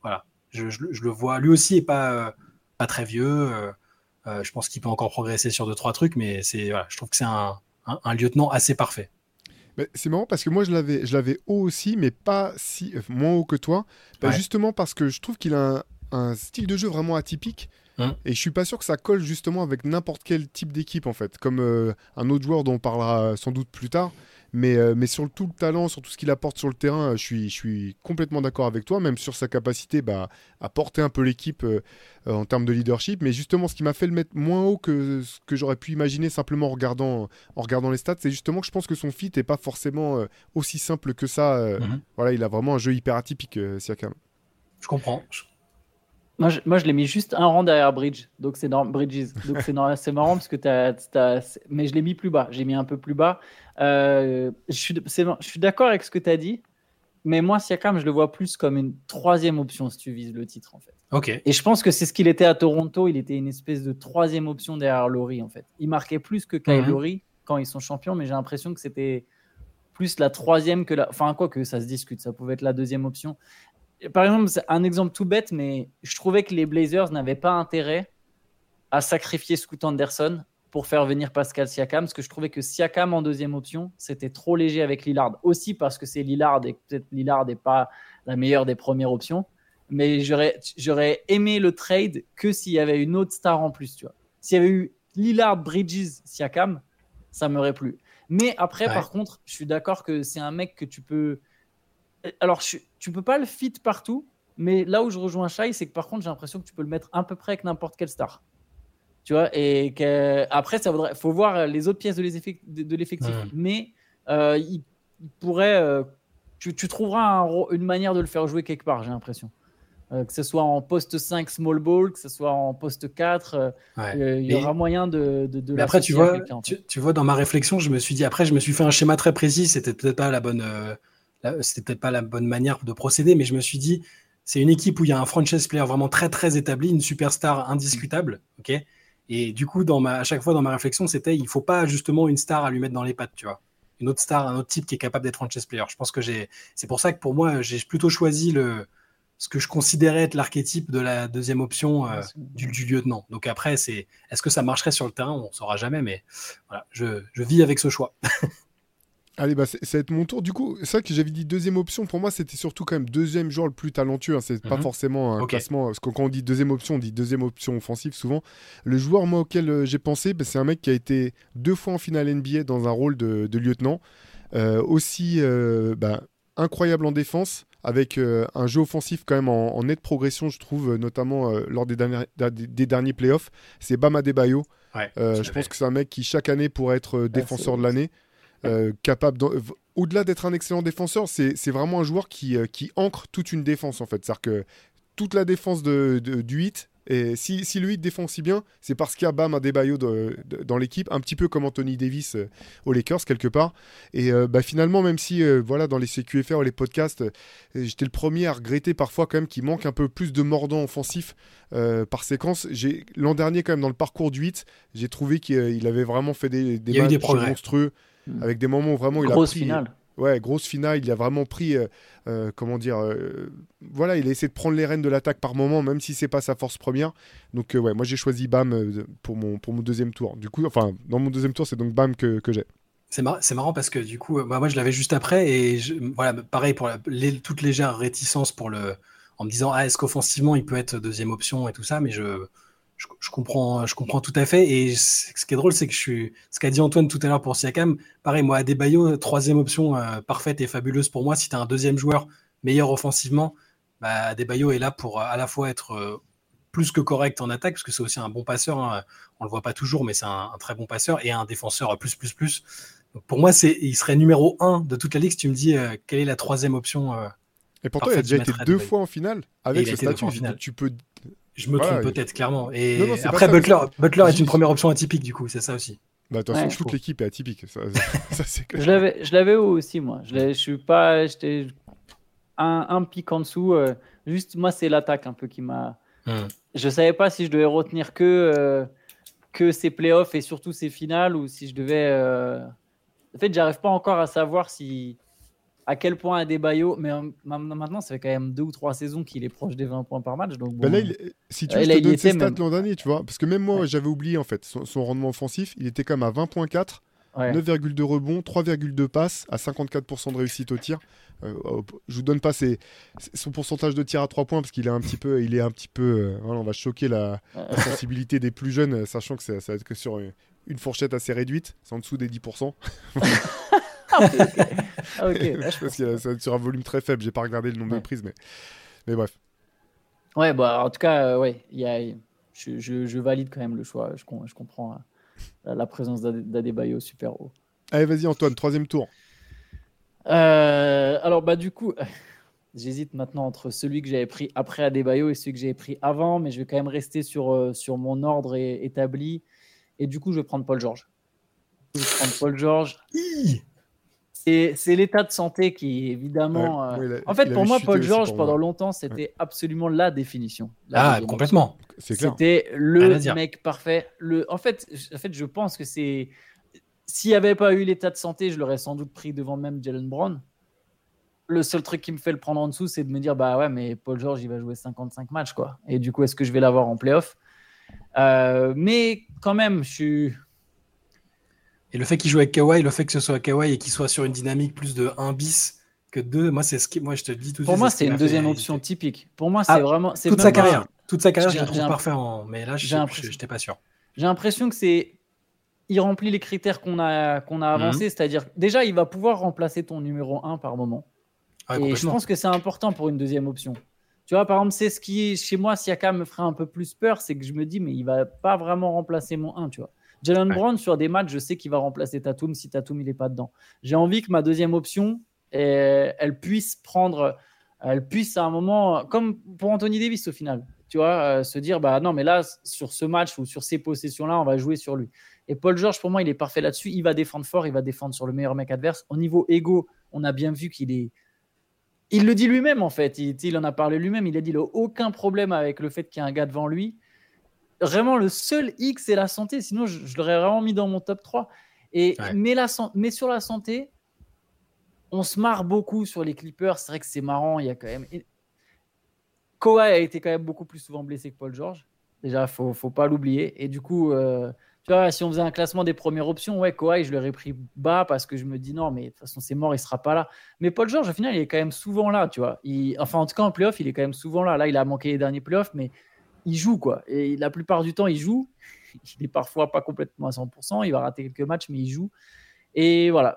le vois. Lui aussi n'est pas très vieux. Je pense qu'il peut encore progresser sur 2-3 trucs, mais je trouve que c'est un lieutenant assez parfait.
Mais c'est marrant parce que moi je l'avais haut aussi, mais pas moins haut que toi. Ouais. Justement parce que je trouve qu'il a un style de jeu vraiment atypique. Et je suis pas sûr que ça colle justement avec n'importe quel type d'équipe en fait, comme un autre joueur dont on parlera sans doute plus tard. Mais sur tout le talent, sur tout ce qu'il apporte sur le terrain, je suis complètement d'accord avec toi, même sur sa capacité à porter un peu l'équipe en termes de leadership. Mais justement, ce qui m'a fait le mettre moins haut que ce que j'aurais pu imaginer simplement en regardant les stats, c'est justement que je pense que son fit n'est pas forcément aussi simple que ça. Voilà, il a vraiment un jeu hyper atypique, Siakam.
Je comprends.
Moi, je l'ai mis juste un rang derrière Bridges, donc c'est Bridges. Donc c'est marrant parce que mais je l'ai mis plus bas. J'ai mis un peu plus bas. Je suis d'accord avec ce que tu as dit, mais moi, Siakam, je le vois plus comme une troisième option si tu vises le titre, en fait.
Ok.
Et je pense que c'est ce qu'il était à Toronto. Il était une espèce de troisième option derrière Lowry, en fait. Il marquait plus que Kyle Lowry quand ils sont champions, mais j'ai l'impression que c'était plus la troisième que la... Enfin, quoi que ça se discute, ça pouvait être la deuxième option. Par exemple, c'est un exemple tout bête, mais je trouvais que les Blazers n'avaient pas intérêt à sacrifier Scoot Anderson pour faire venir Pascal Siakam, parce que je trouvais que Siakam en deuxième option, c'était trop léger avec Lillard. Aussi parce que c'est Lillard et peut-être Lillard n'est pas la meilleure des premières options, mais j'aurais aimé le trade que s'il y avait une autre star en plus, tu vois. S'il y avait eu Lillard, Bridges, Siakam, ça m'aurait plu. Mais après, par contre, je suis d'accord que c'est un mec que tu peux... Alors, tu peux pas le fit partout, mais là où je rejoins Shai, c'est que par contre, j'ai l'impression que tu peux le mettre à peu près avec n'importe quelle star. Tu vois, et après, faut voir les autres pièces de l'effectif. Mais il pourrait. Tu trouveras une manière de le faire jouer quelque part, j'ai l'impression. Que ce soit en poste 5 small ball, que ce soit en poste 4, il y aura moyen de
mais après, tu vois, dans ma réflexion, je me suis fait un schéma très précis. C'était peut-être pas la bonne manière de procéder, mais je me suis dit, c'est une équipe où il y a un franchise player vraiment très très établi, une superstar indiscutable, ok. Et du coup, à chaque fois dans ma réflexion, c'était, il faut pas justement une star à lui mettre dans les pattes, tu vois. Une autre star, un autre type qui est capable d'être franchise player. Je pense que c'est pour ça que pour moi, j'ai plutôt choisi ce que je considérais être l'archétype de la deuxième option du lieutenant. Donc après, est-ce que ça marcherait sur le terrain? On ne saura jamais, mais voilà, je vis avec ce choix.
Allez, ça va être mon tour. Du coup, c'est vrai que j'avais dit deuxième option. Pour moi, c'était surtout quand même deuxième joueur le plus talentueux. Hein. C'est pas forcément un classement. Parce que quand on dit deuxième option, on dit deuxième option offensive souvent. Le joueur, moi, auquel j'ai pensé, c'est un mec qui a été 2 fois en finale NBA dans un rôle de lieutenant. Aussi incroyable en défense, avec un jeu offensif quand même en nette progression, je trouve, notamment lors des derniers playoffs. C'est Bam Adebayo.
Ouais,
je pense que c'est un mec qui, chaque année, pourrait être défenseur de l'année. Capable au-delà d'être un excellent défenseur, c'est vraiment un joueur qui ancre toute une défense en fait. C'est-à-dire que toute la défense du 8, et si le 8 défend si bien, c'est parce qu'il y a Bam Adebayo dans l'équipe, un petit peu comme Anthony Davis aux Lakers quelque part. Et finalement, même si dans les CQFR ou les podcasts, j'étais le premier à regretter parfois quand même qu'il manque un peu plus de mordant offensif par séquence. L'an dernier quand même dans le parcours du 8, j'ai trouvé qu'il avait vraiment fait des matchs monstrueux. Avec des moments où vraiment il a pris...
finale.
Ouais, grosse finale. Il a vraiment pris... il a essayé de prendre les rênes de l'attaque par moment, même si c'est pas sa force première. Donc, moi, j'ai choisi Bam pour mon deuxième tour. Du coup, dans mon deuxième tour, c'est donc Bam que j'ai.
C'est marrant parce que du coup, moi, je l'avais juste après. Et pareil, pour toute légère réticence en me disant, est-ce qu'offensivement, il peut être deuxième option et tout ça, mais je comprends tout à fait. Et ce qui est drôle, c'est que ce qu'a dit Antoine tout à l'heure pour Siakam, pareil, moi, Adebayo, troisième option parfaite et fabuleuse pour moi. Si tu as un deuxième joueur meilleur offensivement, Adebayo est là pour à la fois être plus que correct en attaque, parce que c'est aussi un bon passeur. Hein. On le voit pas toujours, mais c'est un très bon passeur et un défenseur plus. Donc pour moi, il serait numéro 1 de toute la ligue si tu me dis quelle est la troisième option.
Et pourtant, il a déjà été 2 fois en finale avec ce statut. Tu peux...
Je me trompe peut-être, clairement. Et non, après, Butler est une première option atypique, du coup, c'est ça aussi.
De toute façon, toute l'équipe est atypique. Ça c'est clair.
Je l'avais aussi, moi. J'étais un pic en dessous. Juste, moi, c'est l'attaque un peu qui m'a... Je savais pas si je devais retenir que ces playoffs et surtout ces finales ou si je devais... En fait, j'arrive pas encore à savoir à quel point Adebayo, mais maintenant ça fait quand même 2 ou 3 saisons qu'il est proche des 20 points par match. Donc bon,
là, si tu veux, je te donne ses stats l'an dernier, tu vois, parce que même moi j'avais oublié en fait son rendement offensif, il était quand même à 20.4, 9,2 rebonds, 3,2 passes, à 54% de réussite au tir. Je vous donne pas son pourcentage de tir à 3 points parce qu'il est un petit peu on va choquer la sensibilité des plus jeunes, sachant que ça va être que sur une fourchette assez réduite, c'est en dessous des 10%.
Ok.
Je pense que ça va être sur un volume très faible. J'ai pas regardé le nombre de prises, mais bref.
Ouais, en tout cas, je valide quand même le choix. Je comprends la présence d'Adebayo super haut.
Allez, vas-y Antoine, troisième tour.
Alors du coup, j'hésite maintenant entre celui que j'avais pris après Adebayo et celui que j'avais pris avant, mais je vais quand même rester sur mon ordre établi. Et du coup, je vais prendre Paul George. C'est l'état de santé qui, évidemment... en fait, pour moi, Paul George, pendant longtemps, c'était absolument la définition.
Complètement.
C'était le mec parfait. En fait, je pense que c'est... S'il n'y avait pas eu l'état de santé, je l'aurais sans doute pris devant même Jaylen Brown. Le seul truc qui me fait le prendre en dessous, c'est de me dire, mais Paul George, il va jouer 55 matchs, quoi. Et du coup, est-ce que je vais l'avoir en play-off ? Mais quand même, je suis...
Et le fait qu'il joue avec Kawhi, le fait que ce soit Kawhi et qu'il soit sur une dynamique plus de 1 bis que 2, moi, c'est moi je te le dis tout de suite.
Pour moi, c'est une deuxième option typique. Pour moi, c'est vraiment...
Toute sa carrière, je le trouve parfait. Mais là, je n'étais pas sûr.
J'ai l'impression que il remplit les critères qu'on a avancés, c'est-à-dire, déjà, il va pouvoir remplacer ton numéro 1 par moment. Et je pense que c'est important pour une deuxième option. Tu vois, par exemple, c'est ce qui, chez moi, Siakam me ferait un peu plus peur, c'est que je me dis, mais il va pas vraiment remplacer mon 1, tu vois. Jalen Brown, sur des matchs, je sais qu'il va remplacer Tatum si Tatum, il n'est pas dedans. J'ai envie que ma deuxième option, elle puisse à un moment, comme pour Anthony Davis au final, tu vois, se dire, bah non, mais là, sur ce match ou sur ces possessions-là, on va jouer sur lui. Et Paul George, pour moi, il est parfait là-dessus. Il va défendre fort, il va défendre sur le meilleur mec adverse. Au niveau ego, on a bien vu qu'il est. Il le dit lui-même, en fait. Il en a parlé lui-même. Il a dit qu'il n'a aucun problème avec le fait qu'il y ait un gars devant lui. Vraiment, le seul X, c'est la santé. Sinon, je l'aurais vraiment mis dans mon top 3. Mais sur la santé, on se marre beaucoup sur les Clippers. C'est vrai que c'est marrant. Il y a quand même. Kawhi a été quand même beaucoup plus souvent blessé que Paul George. Déjà, il ne faut pas l'oublier. Et du coup, tu vois, si on faisait un classement des premières options, Kawhi, je l'aurais pris bas parce que je me dis non, mais de toute façon, c'est mort, il ne sera pas là. Mais Paul George, au final, il est quand même souvent là, tu vois. Enfin, en tout cas, en playoff, il est quand même souvent là. Là, il a manqué les derniers playoffs, mais il joue, quoi. Et la plupart du temps, il joue. Il est parfois pas complètement à 100%. Il va rater quelques matchs, mais il joue. Et voilà,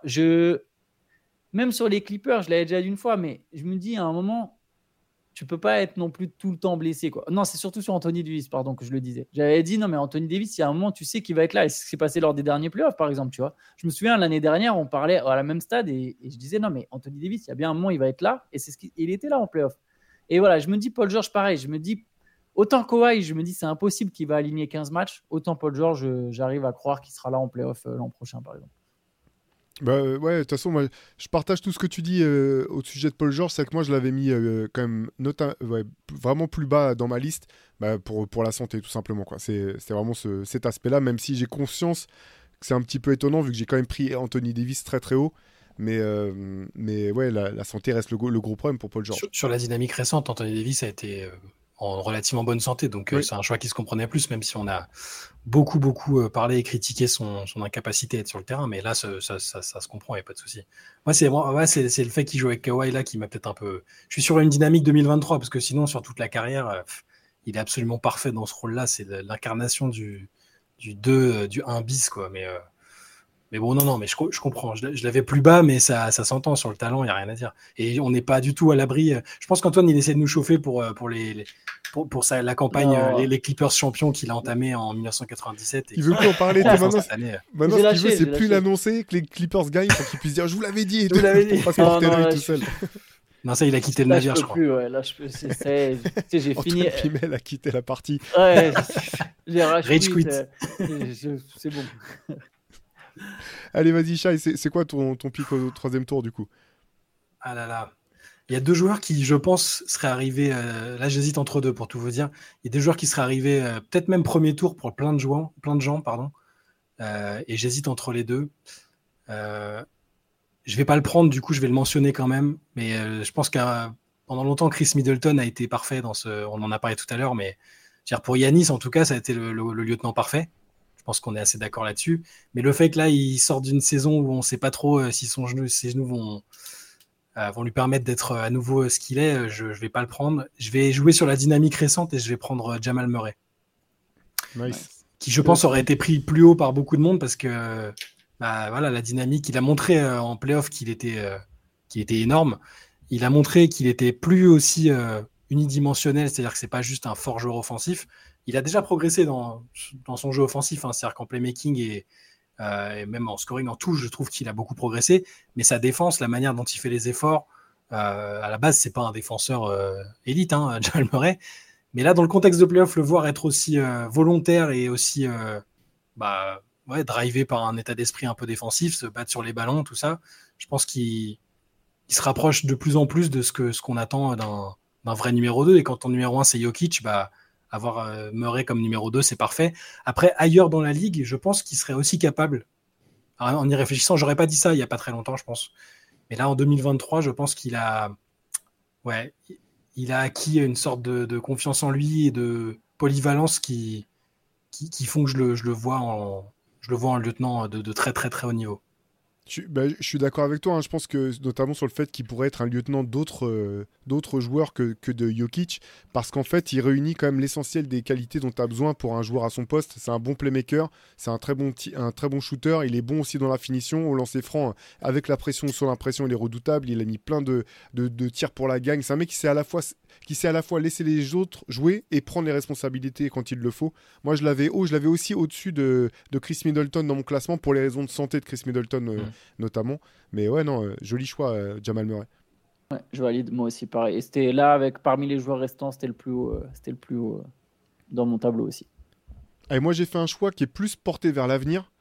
même sur les Clippers, je l'avais déjà dit une fois, mais je me dis à un moment, tu peux pas être non plus tout le temps blessé, quoi. Non, c'est surtout sur Anthony Davis, pardon, que je le disais. J'avais dit, non, mais Anthony Davis, il y a un moment, tu sais qu'il va être là. Et c'est ce qui s'est passé lors des derniers playoffs, par exemple, tu vois. Je me souviens, l'année dernière, on parlait à la même stade et je disais, non, mais Anthony Davis, il y a bien un moment, il va être là. Et il était là en playoff. Et voilà, je me dis, Paul George, pareil. Je me dis, autant Kawhi, je me dis, c'est impossible qu'il va aligner 15 matchs. Autant Paul George, j'arrive à croire qu'il sera là en playoff l'an prochain, par exemple.
Bah ouais, de toute façon, moi, je partage tout ce que tu dis au sujet de Paul George. C'est que moi, je l'avais mis quand même vraiment plus bas dans ma liste pour la santé, tout simplement, quoi. C'est vraiment cet aspect-là, même si j'ai conscience que c'est un petit peu étonnant, vu que j'ai quand même pris Anthony Davis très très haut. Mais ouais, la santé reste le gros problème pour Paul George.
Sur la dynamique récente, Anthony Davis a été en relativement bonne santé, donc
Oui.
c'est un choix qui se comprenait plus, même si on a beaucoup parlé et critiqué son incapacité à être sur le terrain, mais là ça se comprend, il n'y a pas de souci. Moi c'est le fait qu'il joue avec Kawhi là qui m'a peut-être un peu. Je suis sur une dynamique 2023 parce que sinon sur toute la carrière il est absolument parfait dans ce rôle-là, c'est l'incarnation du 2 du 1 bis, quoi. Mais bon, non, mais je comprends. Je l'avais plus bas, mais ça s'entend sur le talent, il n'y a rien à dire. Et on n'est pas du tout à l'abri. Je pense qu'Antoine, il essaie de nous chauffer pour la campagne, les Clippers champions qu'il a entamé en 1997.
Il veut plus en parler. Maintenant,
ce
qu'il veut, c'est plus l'annoncer, que les Clippers gagnent pour qu'il puisse dire je vous l'avais dit.
Je vous l'avais dit.
Pour pas se porter l'œil tout seul.
Non, ça, il a quitté le navire, je crois.
Là, j'ai fini.
Pimel a quitté la partie.
Ouais, j'ai
Rage quit.
C'est bon.
Allez, vas-y, Shai, c'est quoi ton pick au troisième tour, du coup?
Ah là là. Il y a deux joueurs qui, je pense, seraient arrivés. Là, j'hésite entre deux, pour tout vous dire. Il y a des joueurs qui seraient arrivés, peut-être même premier tour pour plein de gens, et j'hésite entre les deux. Je vais pas le prendre, du coup, je vais le mentionner quand même. Mais je pense que pendant longtemps, Chris Middleton a été parfait dans ce. On en a parlé tout à l'heure, mais pour Giannis, en tout cas, ça a été le lieutenant parfait. Je pense qu'on est assez d'accord là-dessus. Mais le fait que là, il sort d'une saison où on ne sait pas trop si ses genoux vont lui permettre d'être à nouveau ce qu'il est, je ne vais pas le prendre. Je vais jouer sur la dynamique récente et je vais prendre Jamal Murray.
Nice.
Qui, je pense, aurait été pris plus haut par beaucoup de monde parce que voilà, la dynamique, il a montré en play-off qu'il était énorme. Il a montré qu'il était plus aussi unidimensionnel, c'est-à-dire que ce n'est pas juste un fort joueur offensif. Il a déjà progressé dans son jeu offensif, hein, c'est-à-dire qu'en playmaking et même en scoring, en touche, je trouve qu'il a beaucoup progressé. Mais sa défense, la manière dont il fait les efforts, à la base, c'est pas un défenseur élite, hein, Jamal Murray. Mais là, dans le contexte de playoff, le voir être aussi volontaire et aussi drivé par un état d'esprit un peu défensif, se battre sur les ballons, tout ça, je pense qu'il se rapproche de plus en plus de ce qu'on attend d'un vrai numéro 2. Et quand ton numéro 1, c'est Jokic, avoir Murray comme numéro 2, c'est parfait. Après, ailleurs dans la ligue, je pense qu'il serait aussi capable. Alors, en y réfléchissant, j'aurais pas dit ça il y a pas très longtemps, je pense. Mais là, en 2023, je pense qu'il a acquis une sorte de confiance en lui et de polyvalence qui font que je le vois en lieutenant de très très très haut niveau.
Je suis d'accord avec toi. Je pense que notamment sur le fait qu'il pourrait être un lieutenant d'autres joueurs que de Jokic, parce qu'en fait, il réunit quand même l'essentiel des qualités dont tu as besoin pour un joueur à son poste. C'est un bon playmaker, c'est un très bon shooter. Il est bon aussi dans la finition, au lancer franc. Avec la pression ou sur l'impression, il est redoutable. Il a mis plein de tirs pour la gagne. C'est un mec qui sait à la fois laisser les autres jouer et prendre les responsabilités quand il le faut. Moi, je l'avais aussi au-dessus de Chris Middleton dans mon classement pour les raisons de santé de Chris Middleton. Notamment. Mais ouais, non, joli choix, Jamal Murray.
Ouais, je valide, moi aussi, pareil. Et c'était là, parmi les joueurs restants, c'était le plus haut dans mon tableau aussi.
Et moi, j'ai fait un choix qui est plus porté vers l'avenir.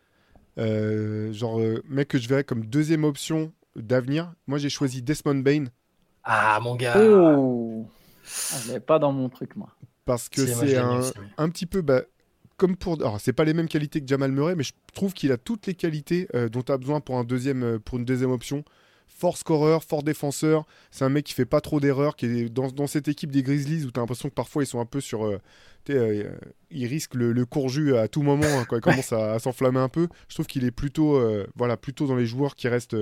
Mec que je verrais comme deuxième option d'avenir. Moi, j'ai choisi Desmond Bane.
Ah, mon gars.
Oh, je l'avais pas dans mon truc, moi.
Parce que c'est un petit peu... comme pour... Alors, c'est pas les mêmes qualités que Jamal Murray, mais je trouve qu'il a toutes les qualités dont tu as besoin pour une deuxième option. Fort scoreur, fort défenseur. C'est un mec qui fait pas trop d'erreurs, qui est dans cette équipe des Grizzlies où tu as l'impression que parfois ils sont un peu sur... ils risquent le court-jus à tout moment quand ils commencent à s'enflammer un peu. Je trouve qu'il est plutôt dans les joueurs qui restent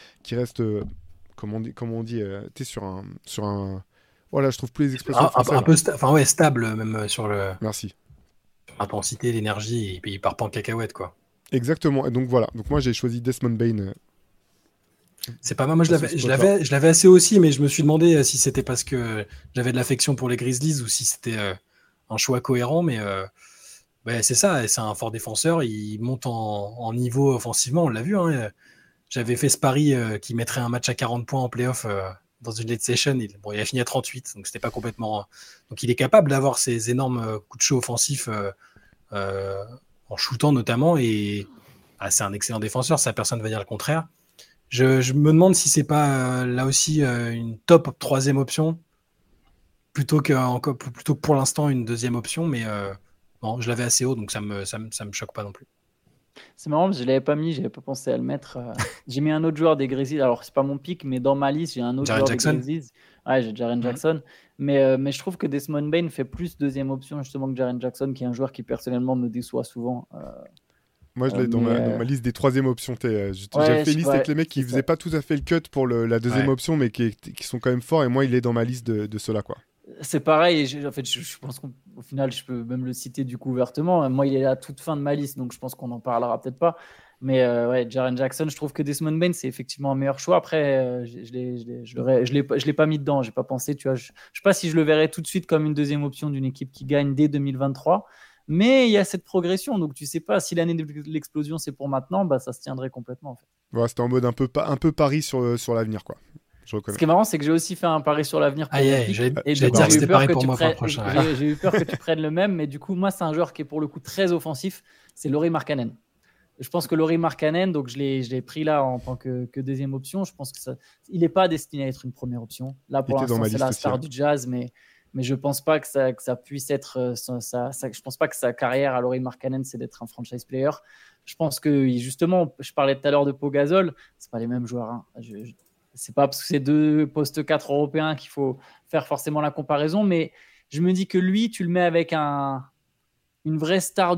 comment on dit, t'es sur un... Voilà, je trouve plus les expressions françaises.
Un peu stable même sur le...
Merci.
Intensité, l'énergie, et puis il part pas en cacahuète, quoi.
Exactement. Et donc voilà. Donc moi j'ai choisi Desmond Bane.
C'est pas mal. Moi je l'avais assez aussi, mais je me suis demandé si c'était parce que j'avais de l'affection pour les Grizzlies ou si c'était un choix cohérent. Mais c'est ça. C'est un fort défenseur. Il monte en niveau offensivement. On l'a vu. Hein. J'avais fait ce pari qu'il mettrait un match à 40 points en playoff dans une late session. Il a fini à 38, donc c'était pas complètement. Donc il est capable d'avoir ces énormes coups de chaud offensifs en shootant notamment, et c'est un excellent défenseur, ça personne ne va dire le contraire. Je me demande si c'est pas là aussi une top troisième option plutôt que pour l'instant une deuxième option, mais non, je l'avais assez haut, donc ça me choque pas non plus.
C'est marrant parce que je l'avais pas mis, j'avais pas pensé à le mettre. J'ai mis un autre joueur des Grizzlies. Alors c'est pas mon pick, mais dans ma liste j'ai un autre joueur des Grizzlies. Ouais, j'ai Jaren Jackson. Mais je trouve que Desmond Bane fait plus deuxième option justement que Jaren Jackson, qui est un joueur qui personnellement me déçoit souvent.
Moi je l'ai dans ma liste des troisième options. J'ai fait une liste avec les mecs qui faisaient pas tout à fait le cut pour la deuxième option, mais qui sont quand même forts. Et moi il est dans ma liste de ceux-là, quoi.
C'est pareil, je pense qu'au final, je peux même le citer du coup ouvertement. Moi, il est à toute fin de ma liste, donc je pense qu'on en parlera peut-être pas. Mais Jaren Jackson, je trouve que Desmond Bane, c'est effectivement un meilleur choix. Après, je l'ai pas mis dedans, j'ai pas pensé. Tu vois, je sais pas si je le verrais tout de suite comme une deuxième option d'une équipe qui gagne dès 2023. Mais il y a cette progression, donc tu sais pas si l'année de l'explosion c'est pour maintenant, ça se tiendrait complètement en fait.
Ouais, c'était en mode un peu pari sur l'avenir, quoi.
Ce qui est marrant, c'est que j'ai aussi fait un pari sur l'avenir.
J'ai dire que c'était pareil pour moi pour le prochain.
J'ai eu peur que tu prennes le même, mais du coup, moi, c'est un joueur qui est pour le coup très offensif. C'est Lauri Markkanen. Je pense que Lauri Markkanen, donc je l'ai pris là en tant que deuxième option. Je pense que il n'est pas destiné à être une première option. Là, pour l'instant, c'est la star du Jazz, mais je pense pas que ça puisse être je pense pas que sa carrière à Lauri Markkanen, c'est d'être un franchise player. Je pense que justement, je parlais tout à l'heure de Pau Gasol, c'est pas les mêmes joueurs. Hein. C'est pas parce que c'est deux postes 4 européens qu'il faut faire forcément la comparaison, mais je me dis que lui, tu le mets avec une vraie star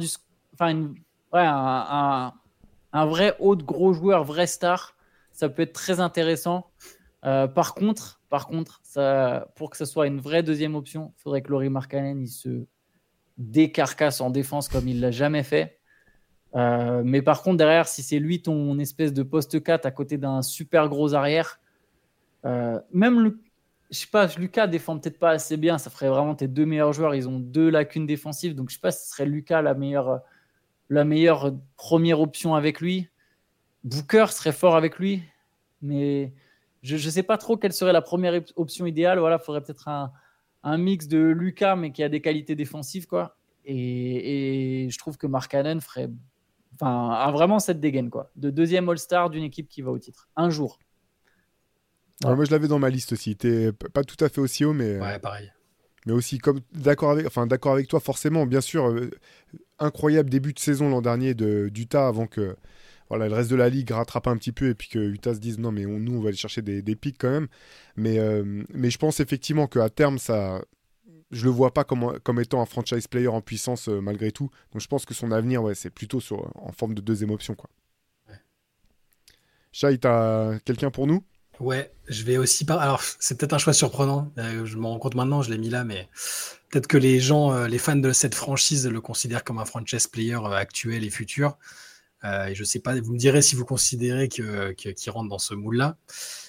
un vrai haut de gros joueur, vrai star, ça peut être très intéressant. Par contre, pour que ce soit une vraie deuxième option, il faudrait que Lauri Markkanen il se décarcasse en défense comme il l'a jamais fait. Mais par contre, derrière, si c'est lui ton espèce de poste 4 à côté d'un super gros arrière, même je sais pas, Lucas défend peut-être pas assez bien, ça ferait vraiment tes deux meilleurs joueurs, ils ont deux lacunes défensives, donc je sais pas si ce serait Lucas la meilleure première option avec lui. Booker serait fort avec lui, mais je sais pas trop quelle serait la première option idéale. Voilà, faudrait peut-être un mix de Lucas mais qui a des qualités défensives, quoi. Et je trouve que Markkanen a vraiment cette dégaine, quoi, de deuxième All-Star d'une équipe qui va au titre un jour.
Ouais. Moi je l'avais dans ma liste aussi. T'es pas tout à fait aussi haut, mais
ouais, pareil.
Mais aussi comme d'accord avec toi forcément, bien sûr. Incroyable début de saison l'an dernier d'Utah avant que le reste de la ligue rattrape un petit peu et puis que Utah se dise non mais nous on va aller chercher des pics quand même. Mais je pense effectivement qu'à terme je le vois pas comme étant un franchise player en puissance malgré tout. Donc je pense que son avenir c'est plutôt en forme de deuxième option, quoi. Shai, t'as quelqu'un pour nous?
Ouais, je vais aussi Alors, c'est peut-être un choix surprenant. Je me rends compte maintenant, je l'ai mis là, mais peut-être que les gens, les fans de cette franchise le considèrent comme un franchise player actuel et futur. Et je sais pas, vous me direz si vous considérez qu'il rentre dans ce moule-là.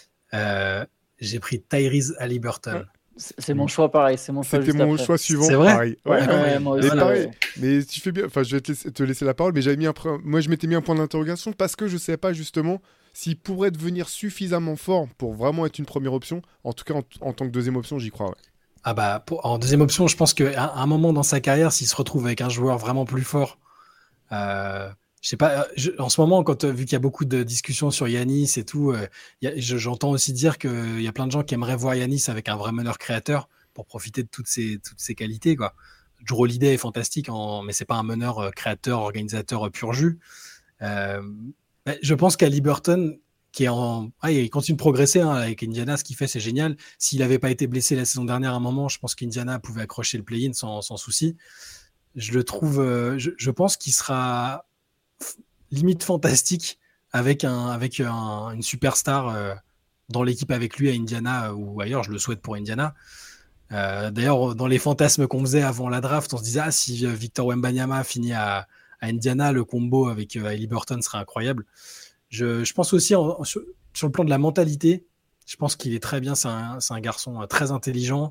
J'ai pris Tyrese Haliburton.
C'est mon choix pareil, c'est mon choix.
C'était mon choix suivant.
C'est vrai?
Pareil. Ouais.
Moi aussi,
pareil. Mais tu fais bien. Enfin, je vais te laisser la parole, mais moi, je m'étais mis un point d'interrogation parce que je ne savais pas justement s'il pourrait devenir suffisamment fort pour vraiment être une première option. En tout cas, en tant que deuxième option, j'y crois. Ouais.
Ah bah, en deuxième option, je pense qu'à un moment dans sa carrière, s'il se retrouve avec un joueur vraiment plus fort, je sais pas, en ce moment, vu qu'il y a beaucoup de discussions sur Giannis et tout, j'entends aussi dire qu'il y a plein de gens qui aimeraient voir Giannis avec un vrai meneur créateur pour profiter de toutes ses qualités, quoi. Drew Holiday est fantastique, mais c'est pas un meneur créateur, organisateur pur jus. Je pense qu'Haliburton, il continue de progresser avec Indiana, ce qu'il fait, c'est génial. S'il n'avait pas été blessé la saison dernière à un moment, je pense qu'Indiana pouvait accrocher le play-in sans souci. Je le trouve, je pense qu'il sera limite fantastique avec une superstar dans l'équipe avec lui à Indiana ou ailleurs. Je le souhaite pour Indiana. D'ailleurs, dans les fantasmes qu'on faisait avant la draft, on se disait si Victor Wembanyama finit à Indiana, le combo avec Haliburton serait incroyable. Je pense aussi sur le plan de la mentalité, je pense qu'il est très bien. C'est un garçon très intelligent,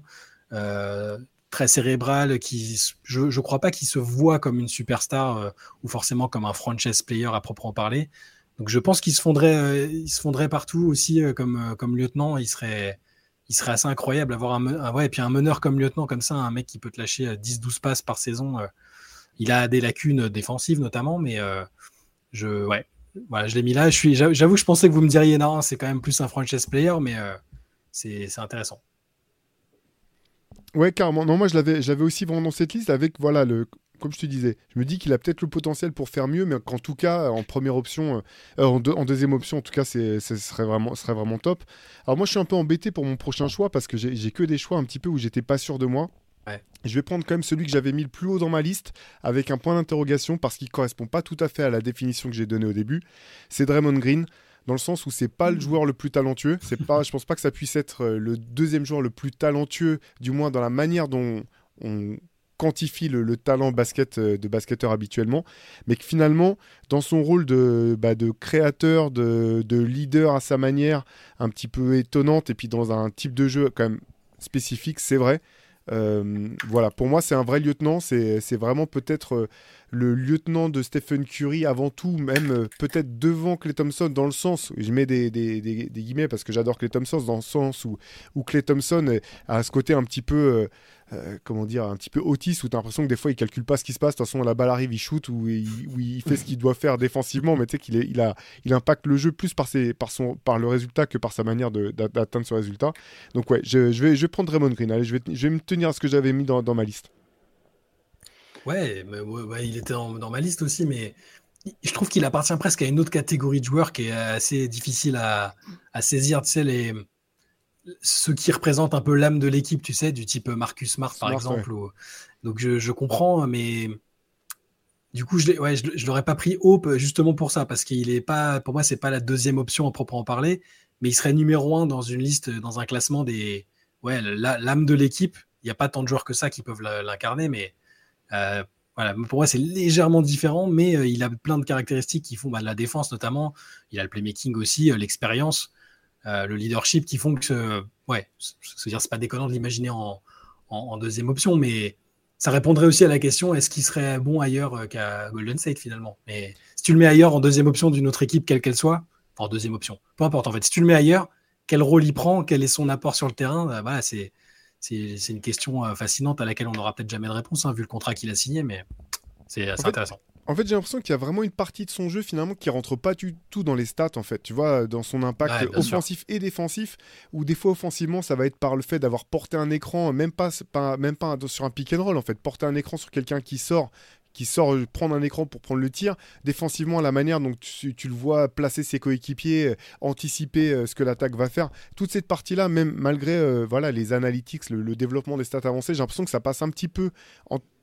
très cérébral, je crois pas qu'il se voit comme une superstar ou forcément comme un franchise player à proprement parler. Donc je pense qu'il se fondrait partout aussi comme lieutenant. Il serait assez incroyable d'avoir et puis un meneur comme lieutenant comme ça, un mec qui peut te lâcher 10-12 passes par saison. Il a des lacunes défensives notamment, mais voilà, je l'ai mis là. J'avoue que je pensais que vous me diriez non, c'est quand même plus un franchise player, mais c'est intéressant.
Ouais, carrément. Non, moi, je l'avais aussi vraiment dans cette liste avec, voilà, comme je te disais, je me dis qu'il a peut-être le potentiel pour faire mieux, mais qu'en tout cas, en première option, en deuxième option, en tout cas, ce serait vraiment top. Alors moi, je suis un peu embêté pour mon prochain choix parce que j'ai que des choix un petit peu où j'étais pas sûr de moi.
Ouais.
Je vais prendre quand même celui que j'avais mis le plus haut dans ma liste avec un point d'interrogation parce qu'il correspond pas tout à fait à la définition que j'ai donnée au début. C'est Draymond Green. Dans le sens où c'est pas le joueur le plus talentueux, je pense pas que ça puisse être le deuxième joueur le plus talentueux, du moins dans la manière dont on quantifie le talent de basketteur habituellement, mais que finalement, dans son rôle de créateur, de leader à sa manière, un petit peu étonnante, et puis dans un type de jeu quand même spécifique, c'est vrai. Voilà, pour moi, c'est un vrai lieutenant. C'est vraiment peut-être le lieutenant de Stephen Curry avant tout, même peut-être devant Klay Thompson, dans le sens, je mets des guillemets parce que j'adore Klay Thompson, dans le sens où Klay Thompson a ce côté un petit peu un petit peu autiste, où tu as l'impression que des fois il calcule pas ce qui se passe. De toute façon, la balle arrive, il shoot ou il fait ce qu'il doit faire défensivement, mais tu sais qu'il impacte le jeu plus par le résultat que par sa manière d'atteindre ce résultat. Donc ouais, je vais prendre Draymond Green. Allez, je vais me tenir à ce que j'avais mis dans ma liste.
Ouais, il était dans ma liste aussi, mais je trouve qu'il appartient presque à une autre catégorie de joueurs qui est assez difficile à saisir. Tu sais, ceux qui représentent un peu l'âme de l'équipe, tu sais, du type Marcus Smart par exemple.
Ouais.
Donc je comprends, mais du coup, je l'aurais pas pris haut justement pour ça, parce qu'il est pas, pour moi, c'est pas la deuxième option à proprement parler, mais il serait numéro 1 dans une liste, dans un classement l'âme de l'équipe. Il n'y a pas tant de joueurs que ça qui peuvent l'incarner, mais voilà, pour moi, c'est légèrement différent, mais il a plein de caractéristiques qui font la défense notamment. Il a le playmaking aussi, l'expérience, le leadership qui font que, c'est pas déconnant de l'imaginer en deuxième option, mais ça répondrait aussi à la question est-ce qu'il serait bon ailleurs qu'à Golden State finalement. Mais si tu le mets ailleurs en deuxième option d'une autre équipe, quelle qu'elle soit, en deuxième option, peu importe en fait, si tu le mets ailleurs, quel rôle il prend, quel est son apport sur le terrain, c'est une question fascinante à laquelle on n'aura peut-être jamais de réponse, vu le contrat qu'il a signé, mais c'est intéressant.
En fait, j'ai l'impression qu'il y a vraiment une partie de son jeu finalement qui rentre pas du tout dans les stats en fait. Tu vois, dans son impact offensif et défensif, où des fois offensivement, ça va être par le fait d'avoir porté un écran, même pas sur un pick and roll en fait, porter un écran sur quelqu'un qui sort prendre un écran pour prendre le tir. Défensivement, la manière dont tu le vois placer ses coéquipiers, anticiper ce que l'attaque va faire. Toute cette partie-là, même malgré les analytics, le développement des stats avancées, j'ai l'impression que ça passe un petit peu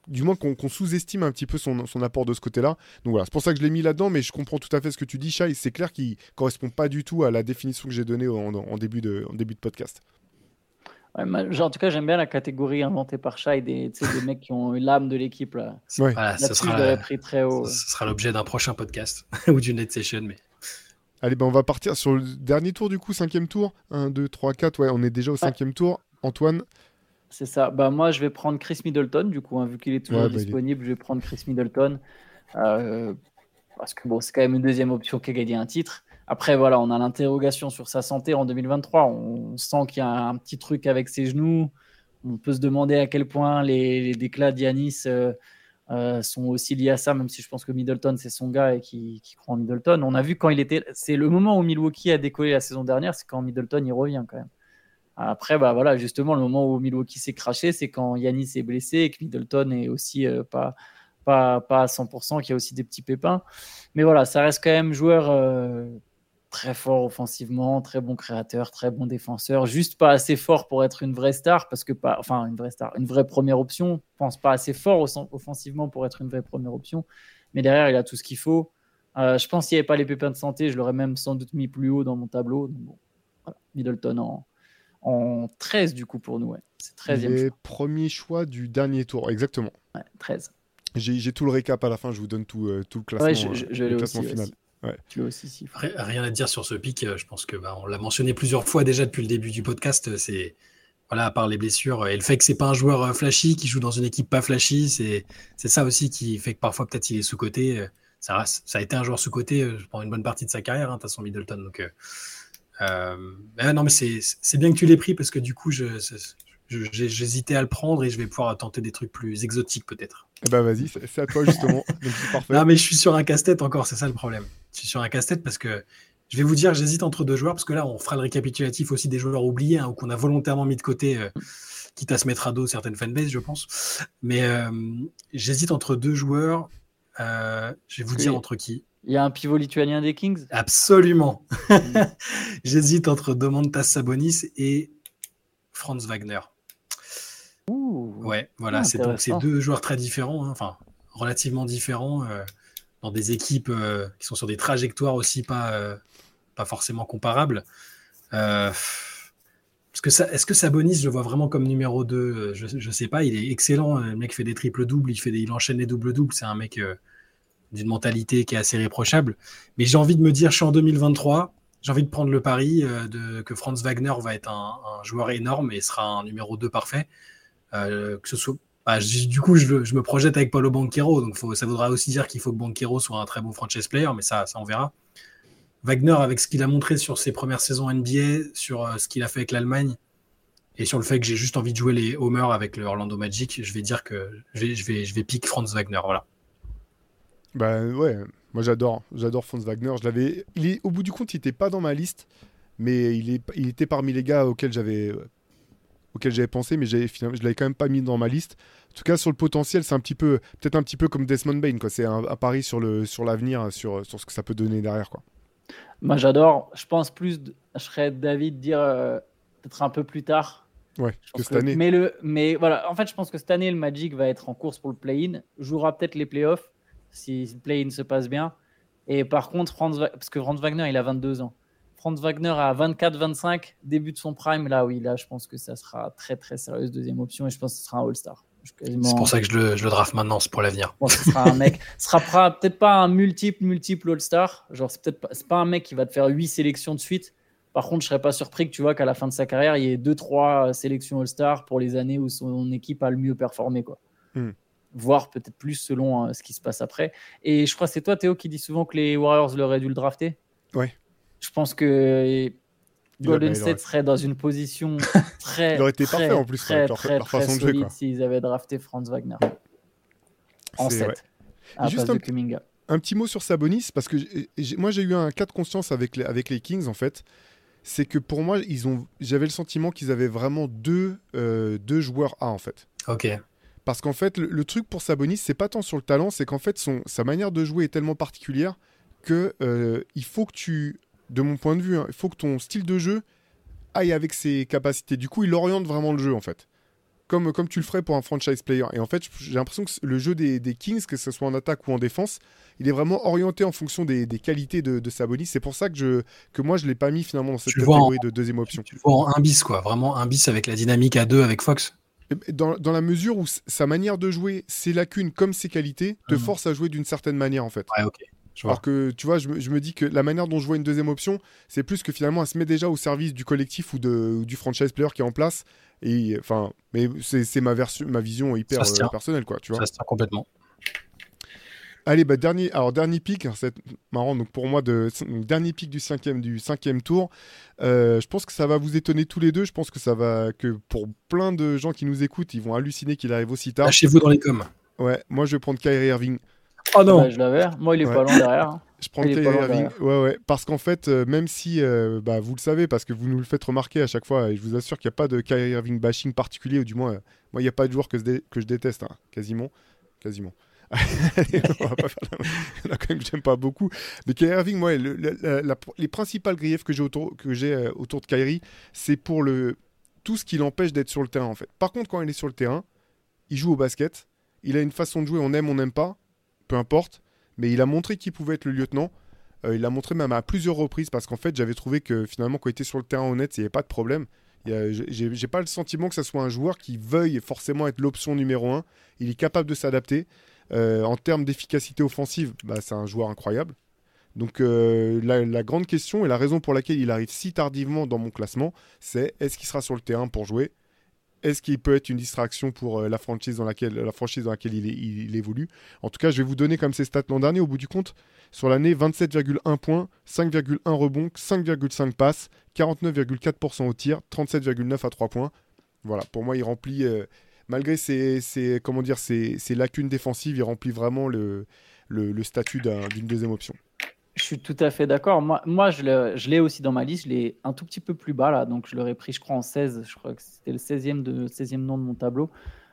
du moins qu'on sous-estime un petit peu son apport de ce côté-là. Donc voilà, c'est pour ça que je l'ai mis là-dedans, mais je comprends tout à fait ce que tu dis, Shai. C'est clair qu'il correspond pas du tout à la définition que j'ai donnée en début de podcast.
Ouais, genre, en tout cas, j'aime bien la catégorie inventée par Shai des mecs qui ont eu l'âme de l'équipe. Là.
Ouais.
Voilà,
Là-dessus, je l'aurais pris très haut.
Ce sera l'objet d'un prochain podcast ou d'une net session. Mais...
Allez, on va partir sur le dernier tour du coup, 5e tour. 1, 2, 3, 4. Ouais, on est déjà au 5e tour. Antoine.
C'est ça. Moi, je vais prendre Chris Middleton, du coup, vu qu'il est toujours disponible, je vais prendre Chris Middleton. Parce que c'est quand même une deuxième option qui a gagné un titre. Après, voilà, on a l'interrogation sur sa santé en 2023. On sent qu'il y a un petit truc avec ses genoux. On peut se demander à quel point les déclats d'Giannis sont aussi liés à ça, même si je pense que Middleton, c'est son gars et qui croit en Middleton. On a vu quand il était... C'est le moment où Milwaukee a décollé la saison dernière, c'est quand Middleton, il revient quand même. Après, voilà, justement, le moment où Milwaukee s'est craché, c'est quand Giannis est blessé et que Middleton est aussi pas à 100%, qu'il y a aussi des petits pépins. Mais voilà, ça reste quand même joueur très fort offensivement, très bon créateur, très bon défenseur, juste pas assez fort pour être une vraie star, une vraie première option. Je pense pas assez fort offensivement pour être une vraie première option. Mais derrière, il a tout ce qu'il faut. Je pense qu'il n'y avait pas les pépins de santé, je l'aurais même sans doute mis plus haut dans mon tableau. Donc, bon, voilà. Middleton en 13 du coup pour nous. Ouais. C'est 13e
Les
choix.
premiers choix du dernier tour, exactement.
Ouais, 13.
J'ai tout le récap à la fin, je vous donne tout le classement, le classement final. Ouais.
Tu l'as aussi.
Rien à dire sur ce pic. Je pense que on l'a mentionné plusieurs fois déjà depuis le début du podcast. C'est à part les blessures et le fait que c'est pas un joueur flashy qui joue dans une équipe pas flashy, c'est ça aussi qui fait que parfois peut-être il est sous-coté. Ça a été un joueur sous-coté pendant une bonne partie de sa carrière, de toute façon Middleton. Donc non, mais c'est bien que tu l'aies pris parce que du coup j'hésitais à le prendre et je vais pouvoir tenter des trucs plus exotiques peut-être.
Vas-y, c'est à toi justement. Donc, c'est parfait.
Non, mais je suis sur un casse-tête encore, c'est ça le problème. Je suis sur un casse-tête parce que je vais vous dire, j'hésite entre deux joueurs parce que là, on fera le récapitulatif aussi des joueurs oubliés ou qu'on a volontairement mis de côté, quitte à se mettre à dos certaines fanbases, je pense. Mais j'hésite entre deux joueurs. Je vais vous dire entre qui.
Il y a un pivot lituanien des Kings ?
Absolument. J'hésite entre Domantas Sabonis et Franz Wagner. Ouais, voilà, c'est deux joueurs très différents, relativement différents, dans des équipes qui sont sur des trajectoires aussi pas forcément comparables. Est-ce que Sabonis, je le vois vraiment comme numéro 2 ? Je sais pas, il est excellent, le mec fait des triples-doubles, il enchaîne les doubles-doubles, c'est un mec d'une mentalité qui est assez réprochable. Mais j'ai envie de me dire, je suis en 2023, j'ai envie de prendre le pari que Franz Wagner va être un joueur énorme et sera un numéro 2 parfait. Que ce soit, du coup, je me projette avec Paolo Banchero, donc ça voudra aussi dire qu'il faut que Banchero soit un très bon franchise player, mais ça on verra. Wagner, avec ce qu'il a montré sur ses premières saisons NBA, sur ce qu'il a fait avec l'Allemagne, et sur le fait que j'ai juste envie de jouer les homers avec le Orlando Magic, je vais dire que je vais pick Franz Wagner, voilà.
Ouais, moi j'adore Franz Wagner. Au bout du compte, il n'était pas dans ma liste, mais il était parmi les gars auxquels j'avais pensé, mais je l'avais quand même pas mis dans ma liste. En tout cas, sur le potentiel, c'est peut-être un petit peu comme Desmond Bane, quoi. C'est un pari sur l'avenir, sur ce que ça peut donner derrière, quoi.
Moi, j'adore. Je pense je serais d'avis de dire peut-être un peu plus tard.
Ouais, que cette année.
Mais voilà, en fait, je pense que cette année, le Magic va être en course pour le play-in, jouera peut-être les playoffs si le play-in se passe bien. Et par contre, parce que Franz Wagner, il a 22 ans. Franz Wagner à 24-25, début de son prime, là, je pense que ça sera très très sérieuse deuxième option et je pense que ce sera un All-Star.
C'est pour ça que je le draft maintenant, c'est pour l'avenir.
Bon, ce sera un mec, ce sera peut-être pas un multiple All-Star, genre c'est pas un mec qui va te faire 8 sélections de suite. Par contre, je serais pas surpris que tu vois qu'à la fin de sa carrière, il y ait 2-3 sélections All-Star pour les années où son équipe a le mieux performé, quoi. Voire peut-être plus selon ce qui se passe après. Et je crois que c'est toi, Théo, qui dis souvent que les Warriors l'auraient dû le drafter.
Ouais.
Je pense que Golden State serait dans une position très,
il aurait été parfait en plus,
très
façon de jouer,
solide s'ils avaient drafté Franz Wagner en 7 à
juste
place de Kuminga.
Un petit mot sur Sabonis, parce que moi j'ai eu un cas de conscience avec les Kings en fait. C'est que pour moi, j'avais le sentiment qu'ils avaient vraiment deux joueurs A en fait.
Ok.
Parce qu'en fait, le truc pour Sabonis, c'est pas tant sur le talent, c'est qu'en fait, sa manière de jouer est tellement particulière que il faut que de mon point de vue, il faut que ton style de jeu aille avec ses capacités. Du coup, il oriente vraiment le jeu, en fait. comme tu le ferais pour un franchise player. Et en fait, j'ai l'impression que le jeu des Kings, que ce soit en attaque ou en défense, il est vraiment orienté en fonction des qualités de Sabonis. C'est pour ça que moi, je ne l'ai pas mis finalement dans cette catégorie de deuxième option.
Tu le vois en 1 bis, quoi. Vraiment 1 bis avec la dynamique à 2 avec Fox.
Dans la mesure où sa manière de jouer, ses lacunes comme ses qualités, te force à jouer d'une certaine manière, en fait.
Ouais, ok.
Alors que, tu vois, je me dis que la manière dont je vois une deuxième option, c'est plus que finalement, elle se met déjà au service du collectif ou du franchise player qui est en place. Et enfin, mais c'est ma vision hyper personnelle, quoi, tu vois.
Ça se tient complètement.
Allez, dernier pick, c'est marrant, donc pour moi, dernier pick du cinquième tour. Je pense que ça va vous étonner tous les deux. Je pense que pour plein de gens qui nous écoutent, ils vont halluciner qu'il arrive aussi tard.
Lâchez-vous dans les coms.
Ouais, moi je vais prendre Kyrie Irving.
Oh non,
je l'avais. Moi, il est pas loin derrière.
Je prends Kyrie Irving. Ouais. Parce qu'en fait, même si vous le savez, parce que vous nous le faites remarquer à chaque fois, et je vous assure qu'il n'y a pas de Kyrie Irving bashing particulier, ou du moins, moi, il n'y a pas de joueur que je déteste, hein. Quasiment. Allez, on va pas faire il y en a quand même que j'aime pas beaucoup. Mais Kyrie Irving, moi, les principales griefs que j'ai autour de Kyrie, c'est pour tout ce qui l'empêche d'être sur le terrain, en fait. Par contre, quand il est sur le terrain, il joue au basket. Il a une façon de jouer, on aime, on n'aime pas, peu importe. Mais il a montré qu'il pouvait être le lieutenant. Il l'a montré même à plusieurs reprises parce qu'en fait, j'avais trouvé que finalement, quand il était sur le terrain honnête, il n'y avait pas de problème. J'ai pas le sentiment que ce soit un joueur qui veuille forcément être l'option numéro 1. Il est capable de s'adapter. En termes d'efficacité offensive, c'est un joueur incroyable. Donc la grande question et la raison pour laquelle il arrive si tardivement dans mon classement, c'est est-ce qu'il sera sur le terrain pour jouer ? Est-ce qu'il peut être une distraction pour la franchise dans laquelle il évolue ? En tout cas, je vais vous donner comme ses stats l'an dernier. Au bout du compte, sur l'année, 27,1 points, 5,1 rebonds, 5,5 passes, 49,4% au tir, 37,9 à 3 points. Voilà, pour moi, il remplit, malgré ses lacunes défensives, il remplit vraiment le statut d'une deuxième option.
Je suis tout à fait d'accord. Moi je l'ai aussi dans ma liste. Je l'ai un tout petit peu plus bas, là. Donc, je l'aurais pris, je crois, en 16. Je crois que c'était le 16e nom de mon tableau.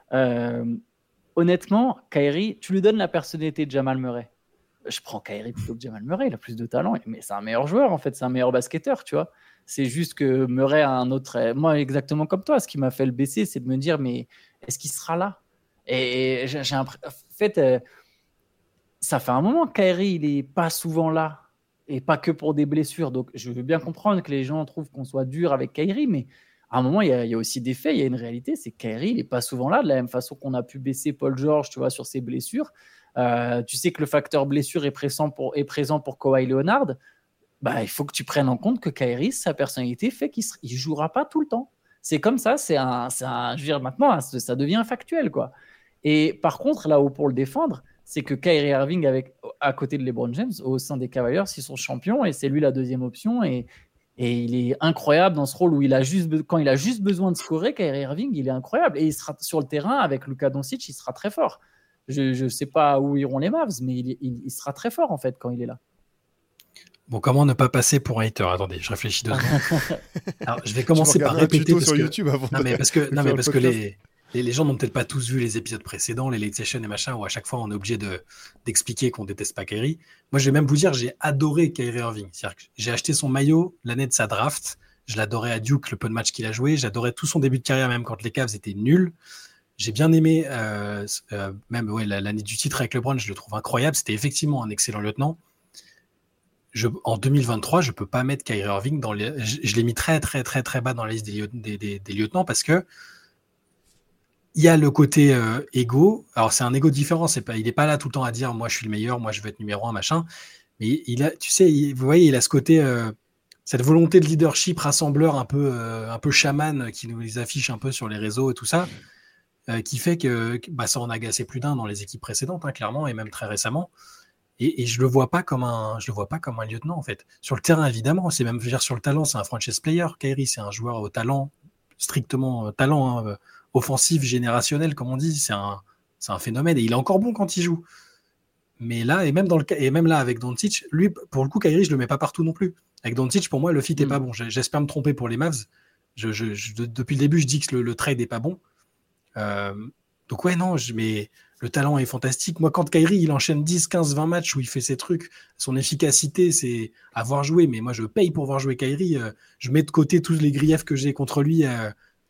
Honnêtement, Kyrie, tu lui donnes la personnalité de Jamal Murray. Je prends Kyrie plutôt que Jamal Murray. Il a plus de talent. Mais c'est un meilleur joueur, en fait. C'est un meilleur basketteur, tu vois. C'est juste que Murray a un autre... Moi, exactement comme toi, ce qui m'a fait le baisser, c'est de me dire, mais est-ce qu'il sera là ? Et j'ai en fait... ça fait un moment que Kyrie, il n'est pas souvent là, et pas que pour des blessures. Donc, je veux bien comprendre que les gens trouvent qu'on soit dur avec Kyrie, mais à un moment, il y a aussi des faits, il y a une réalité, c'est que Kyrie, il n'est pas souvent là, de la même façon qu'on a pu baisser Paul George, tu vois, sur ses blessures. Tu sais que le facteur blessure est présent pour Kawhi Leonard. Il faut que tu prennes en compte que Kyrie, sa personnalité fait qu'il ne jouera pas tout le temps. C'est comme ça, je veux dire, maintenant, ça devient factuel, quoi. Et par contre, là où pour le défendre, c'est que Kyrie Irving, à côté de LeBron James, au sein des Cavaliers, ils sont champions et c'est lui la deuxième option. Et il est incroyable dans ce rôle où quand il a juste besoin de scorer, Kyrie Irving, il est incroyable. Et il sera sur le terrain avec Luka Doncic, il sera très fort. Je ne sais pas où iront les Mavs, mais il sera très fort en fait quand il est là.
Bon, comment ne pas passer pour un hater ? Attendez, je réfléchis 2 secondes. Alors, je vais commencer par répéter
sur YouTube avant
parce que les gens n'ont peut-être pas tous vu les épisodes précédents, les late sessions et machin, où à chaque fois on est obligé d'expliquer qu'on déteste pas Kyrie. Moi, je vais même vous dire, j'ai adoré Kyrie Irving. C'est-à-dire que j'ai acheté son maillot l'année de sa draft. Je l'adorais à Duke, le peu de matchs qu'il a joué. J'adorais tout son début de carrière, même quand les Cavs étaient nuls. J'ai bien aimé l'année du titre avec LeBron, je le trouve incroyable. C'était effectivement un excellent lieutenant. En 2023, je peux pas mettre Kyrie Irving je l'ai mis très très très très bas dans la liste des lieutenants parce que il y a le côté égo. Alors c'est un égo différent. Il est pas là tout le temps à dire moi je suis le meilleur, moi je veux être numéro 1 machin. Mais vous voyez, il a ce côté, cette volonté de leadership rassembleur un peu chaman qui nous les affiche un peu sur les réseaux et tout ça, qui fait que ça en a agacé plus d'un dans les équipes précédentes, hein, clairement, et même très récemment. Et je le vois pas comme un lieutenant en fait. Sur le terrain évidemment, c'est même, je veux dire, sur le talent, c'est un franchise player. Kyrie, c'est un joueur au talent, strictement talent offensif générationnel comme on dit. C'est un phénomène et il est encore bon quand il joue. Mais là et même là avec Doncic, lui pour le coup Kyrie, je le mets pas partout non plus. Avec Doncic, pour moi le fit est pas bon. J'espère me tromper pour les Mavs. Depuis le début, je dis que le trade est pas bon. Donc ouais non, mais le talent est fantastique. Moi, quand Kyrie, il enchaîne 10, 15, 20 matchs où il fait ses trucs, son efficacité, c'est à voir jouer. Mais moi, je paye pour voir jouer Kyrie. Je mets de côté tous les griefs que j'ai contre lui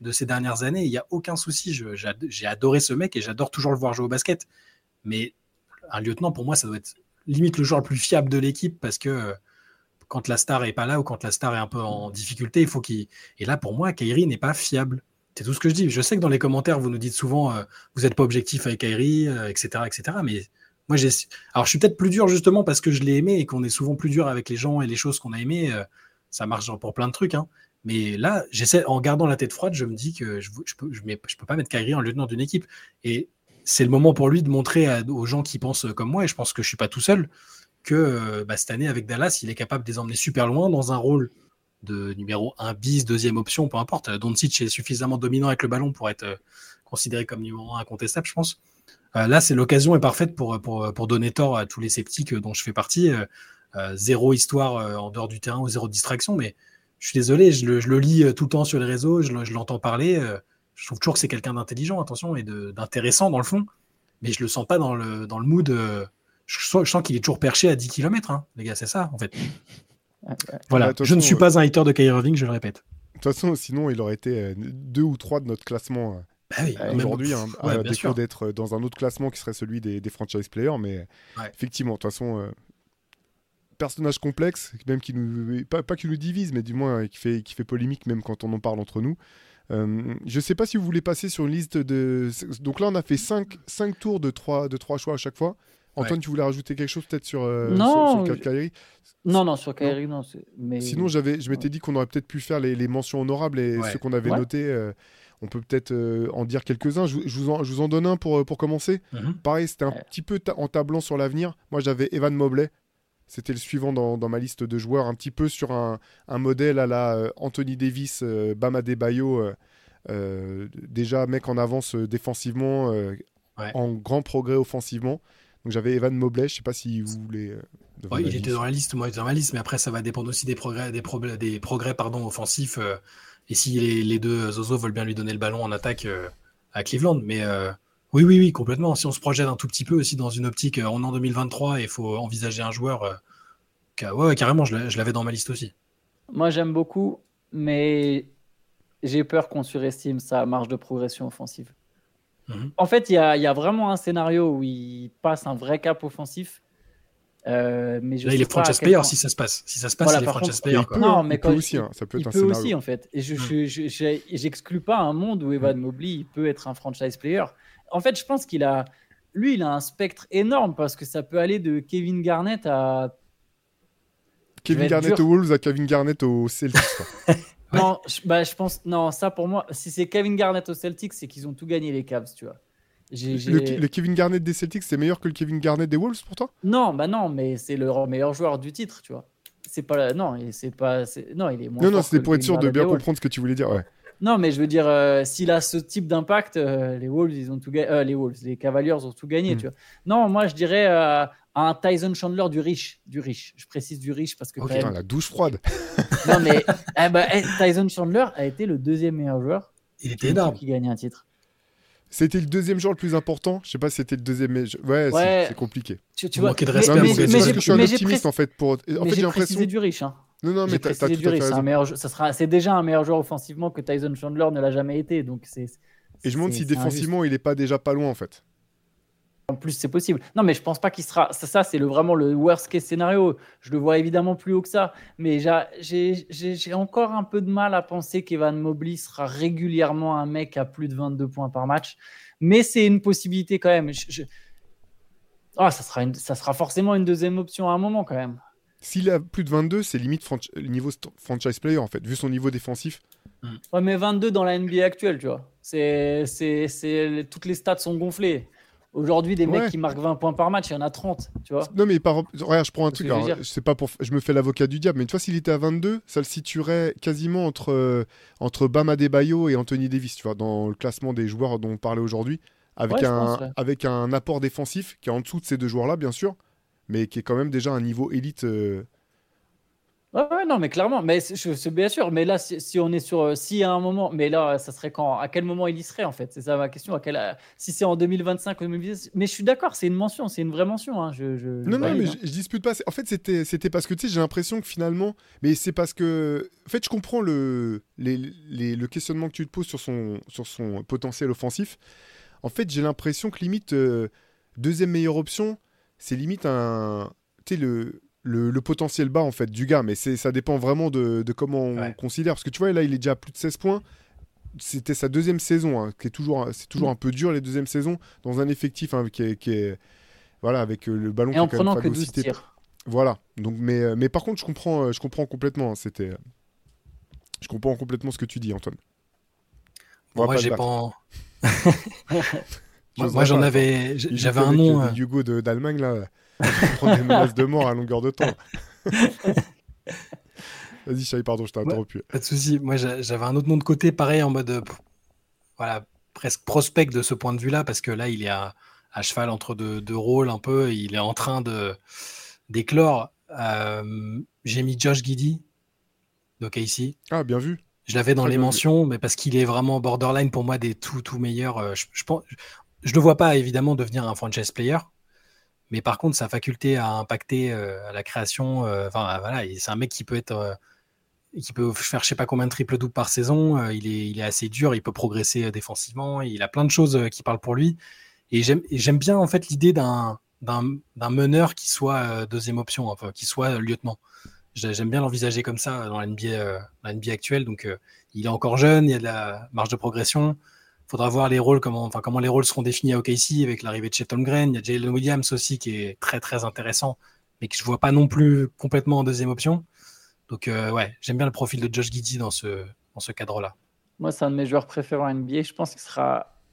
de ces dernières années. Il n'y a aucun souci. J'ai adoré ce mec et j'adore toujours le voir jouer au basket. Mais un lieutenant, pour moi, ça doit être limite le joueur le plus fiable de l'équipe parce que quand la star est pas là ou quand la star est un peu en difficulté, il faut qu'il... Et là, pour moi, Kyrie n'est pas fiable. C'est tout ce que je dis. Je sais que dans les commentaires, vous nous dites souvent vous n'êtes pas objectif avec Kyrie, etc., etc. Mais moi, alors, je suis peut-être plus dur justement parce que je l'ai aimé et qu'on est souvent plus dur avec les gens et les choses qu'on a aimées. Ça marche pour plein de trucs. Hein. Mais là, en gardant la tête froide, je me dis que je peux pas mettre Kyrie en lieutenant d'une équipe. Et c'est le moment pour lui de montrer aux gens qui pensent comme moi, et je pense que je suis pas tout seul, que cette année, avec Dallas, il est capable de les emmener super loin dans un rôle de numéro 1 bis, deuxième option, peu importe. Doncic est suffisamment dominant avec le ballon pour être considéré comme numéro 1 incontestable, je pense. Là, l'occasion est parfaite pour donner tort à tous les sceptiques dont je fais partie. Zéro histoire en dehors du terrain ou zéro distraction, mais je suis désolé, je le lis tout le temps sur les réseaux, je l'entends parler. Je trouve toujours que c'est quelqu'un d'intelligent, attention, et d'intéressant dans le fond, mais je le sens pas dans le mood. Je sens qu'il est toujours perché à 10 km, hein, les gars, c'est ça, en fait. Voilà, je ne suis pas un hater de Kyrie Irving, je le répète.
De toute façon, sinon, il aurait été 2 ou 3 de notre classement aujourd'hui, à défaut d'être dans un autre classement qui serait celui des franchise players, mais effectivement, de toute façon, personnage complexe, même pas qui nous divise, mais du moins qui fait polémique même quand on en parle entre nous. Je sais pas si vous voulez passer sur une liste de... Donc là, on a fait 5 tours de 3 choix à chaque fois. Antoine, tu voulais rajouter quelque chose peut-être sur Kyrie?
Non, sur Kyrie, non. Mais...
Sinon, je m'étais dit qu'on aurait peut-être pu faire les mentions honorables et ceux qu'on avait notés. On peut peut-être en dire quelques-uns. Je vous en donne un pour commencer. Pareil, c'était un petit peu en tablant sur l'avenir. Moi, j'avais Evan Mobley. C'était le suivant dans ma liste de joueurs, un petit peu sur un modèle à la Anthony Davis, Bam Adebayo, déjà mec en avance défensivement, en grand progrès offensivement. Donc j'avais Evan Mobley, je ne sais pas si vous voulez...
il était dans la liste, moi dans ma liste, mais après ça va dépendre aussi des progrès offensifs, et si les deux Zozo veulent bien lui donner le ballon en attaque à Cleveland, mais... Oui, complètement. Si on se projette un tout petit peu aussi dans une optique, on est en 2023 et il faut envisager un joueur. Carrément, je l'avais dans ma liste aussi.
Moi, j'aime beaucoup, mais j'ai peur qu'on surestime sa marge de progression offensive. En fait, il y a vraiment un scénario où il passe un vrai cap offensif. Mais
là, il est franchise player si ça se passe. Si ça se passe, voilà, il est franchise player.
Il peut aussi, ça peut être un scénario.
Il peut aussi, en fait. Et j'exclus pas un monde où Evan Mobley il peut être un franchise player. En fait, je pense qu'il a un spectre énorme parce que ça peut aller de Kevin Garnett à...
Kevin Garnett aux Wolves à Kevin Garnett aux Celtics.
Non, je pense... Non, ça pour moi, si c'est Kevin Garnett aux Celtics, c'est qu'ils ont tout gagné les Cavs, tu vois.
Le Kevin Garnett des Celtics, c'est meilleur que le Kevin Garnett des Wolves pour toi?
Non, mais c'est le meilleur joueur du titre, tu vois. C'est pas... Non, c'est pas... Non, il est moins
Non, c'était pour être sûr de bien comprendre ce que tu voulais dire, ouais.
Non, mais je veux dire, s'il a ce type d'impact, les Wolves, ils ont tout gagné. Les Cavaliers ont tout gagné, tu vois. Non, moi, je dirais un Tyson Chandler du riche. Je précise du riche parce que...
Putain, la douche froide.
Non, mais Tyson Chandler a été le deuxième meilleur joueur.
Il était énorme.
Qui gagnait un titre.
C'était le deuxième joueur le plus important. Je sais pas si c'était le deuxième. Ouais. C'est compliqué.
Tu vois,
de respect,
mais je suis un optimiste en fait.
J'ai précisé du riche. Hein.
Non, mais t'as tout à fait raison.
C'est déjà un meilleur joueur offensivement que Tyson Chandler ne l'a jamais été. Donc et
je me demande si défensivement, il est pas déjà pas loin en fait.
En plus, c'est possible. Non, mais je pense pas qu'il sera. Ça, c'est vraiment le worst case scénario. Je le vois évidemment plus haut que ça. Mais j'ai encore un peu de mal à penser qu'Evan Mobley sera régulièrement un mec à plus de 22 points par match. Mais c'est une possibilité quand même. Ça sera forcément une deuxième option à un moment quand même.
S'il a plus de 22, c'est limite niveau franchise player en fait, vu son niveau défensif.
Ouais, mais 22 dans la NBA actuelle, tu vois. Toutes les stats sont gonflées. Aujourd'hui, des mecs qui marquent 20 points par match, il y en a 30, tu vois.
Non, mais regarde, je prends un truc. Je me fais l'avocat du diable, mais tu vois, s'il était à 22, ça le situerait quasiment entre Bam Adebayo et Anthony Davis, tu vois, dans le classement des joueurs dont on parlait aujourd'hui, avec un apport défensif qui est en dessous de ces deux joueurs-là, bien sûr, mais qui est quand même déjà un niveau élite
Ouais, non, mais clairement, mais c'est bien sûr. Mais là, si on est sur, si à un moment, mais là, ça serait quand, à quel moment il y serait en fait? C'est ça ma question. Si c'est en 2025 ou 2026, mais je suis d'accord, c'est une mention, c'est une vraie mention. Hein, je
Non, mais
valide.
je dispute pas. En fait, c'était parce que, tu sais, j'ai l'impression que finalement... Mais c'est parce que... En fait, je comprends le questionnement que tu te poses sur son potentiel offensif. En fait, j'ai l'impression que limite, deuxième meilleure option, c'est limite tu sais, le potentiel bas, en fait, du gars. Mais ça dépend vraiment de comment on considère. Parce que, tu vois, là, il est déjà à plus de 16 points. C'était sa deuxième saison, hein, c'est toujours un peu dur, les deuxièmes saisons, dans un effectif hein, qui est voilà, avec le ballon
Et
qui
en
est quand même
prenant que 12
phagocyté.
tirs.
Voilà. Donc, mais par contre, je comprends complètement. Je comprends complètement ce que tu dis, Antoine.
Moi, j'ai
pas.
Moi, j'en avais. J'avais un nom.
Des Hugo d'Allemagne, là. Prendre des menaces de mort à longueur de temps. Vas-y, Chai, pardon, je t'ai interrompu.
Pas de souci. Moi, j'avais un autre nom de côté, pareil, en mode. Voilà, presque prospect de ce point de vue-là, parce que là, il est à cheval entre deux rôles un peu. Il est en train d'éclore. J'ai mis Josh Giddey d'OKC.
Ah, bien vu.
Je l'avais dans les mentions, mais parce qu'il est vraiment borderline pour moi des tout meilleurs. Je le vois pas évidemment devenir un franchise player, mais par contre sa faculté à impacter à la création, voilà, c'est un mec qui peut être, qui peut faire je sais pas combien de triple double par saison. Il est assez dur, il peut progresser défensivement, il a plein de choses qui parlent pour lui. Et j'aime bien en fait l'idée d'un meneur qui soit deuxième option, enfin qui soit lieutenant. J'aime bien l'envisager comme ça dans la NBA actuelle. Donc, il est encore jeune, il y a de la marge de progression. Il faudra voir les rôles, comment les rôles seront définis à OKC avec l'arrivée de Chet Holmgren. Il y a Jalen Williams aussi qui est très très intéressant, mais que je vois pas non plus complètement en deuxième option. Donc, ouais, j'aime bien le profil de Josh Giddey dans ce cadre-là.
Moi, c'est un de mes joueurs préférés en NBA. Je pense qu'il sera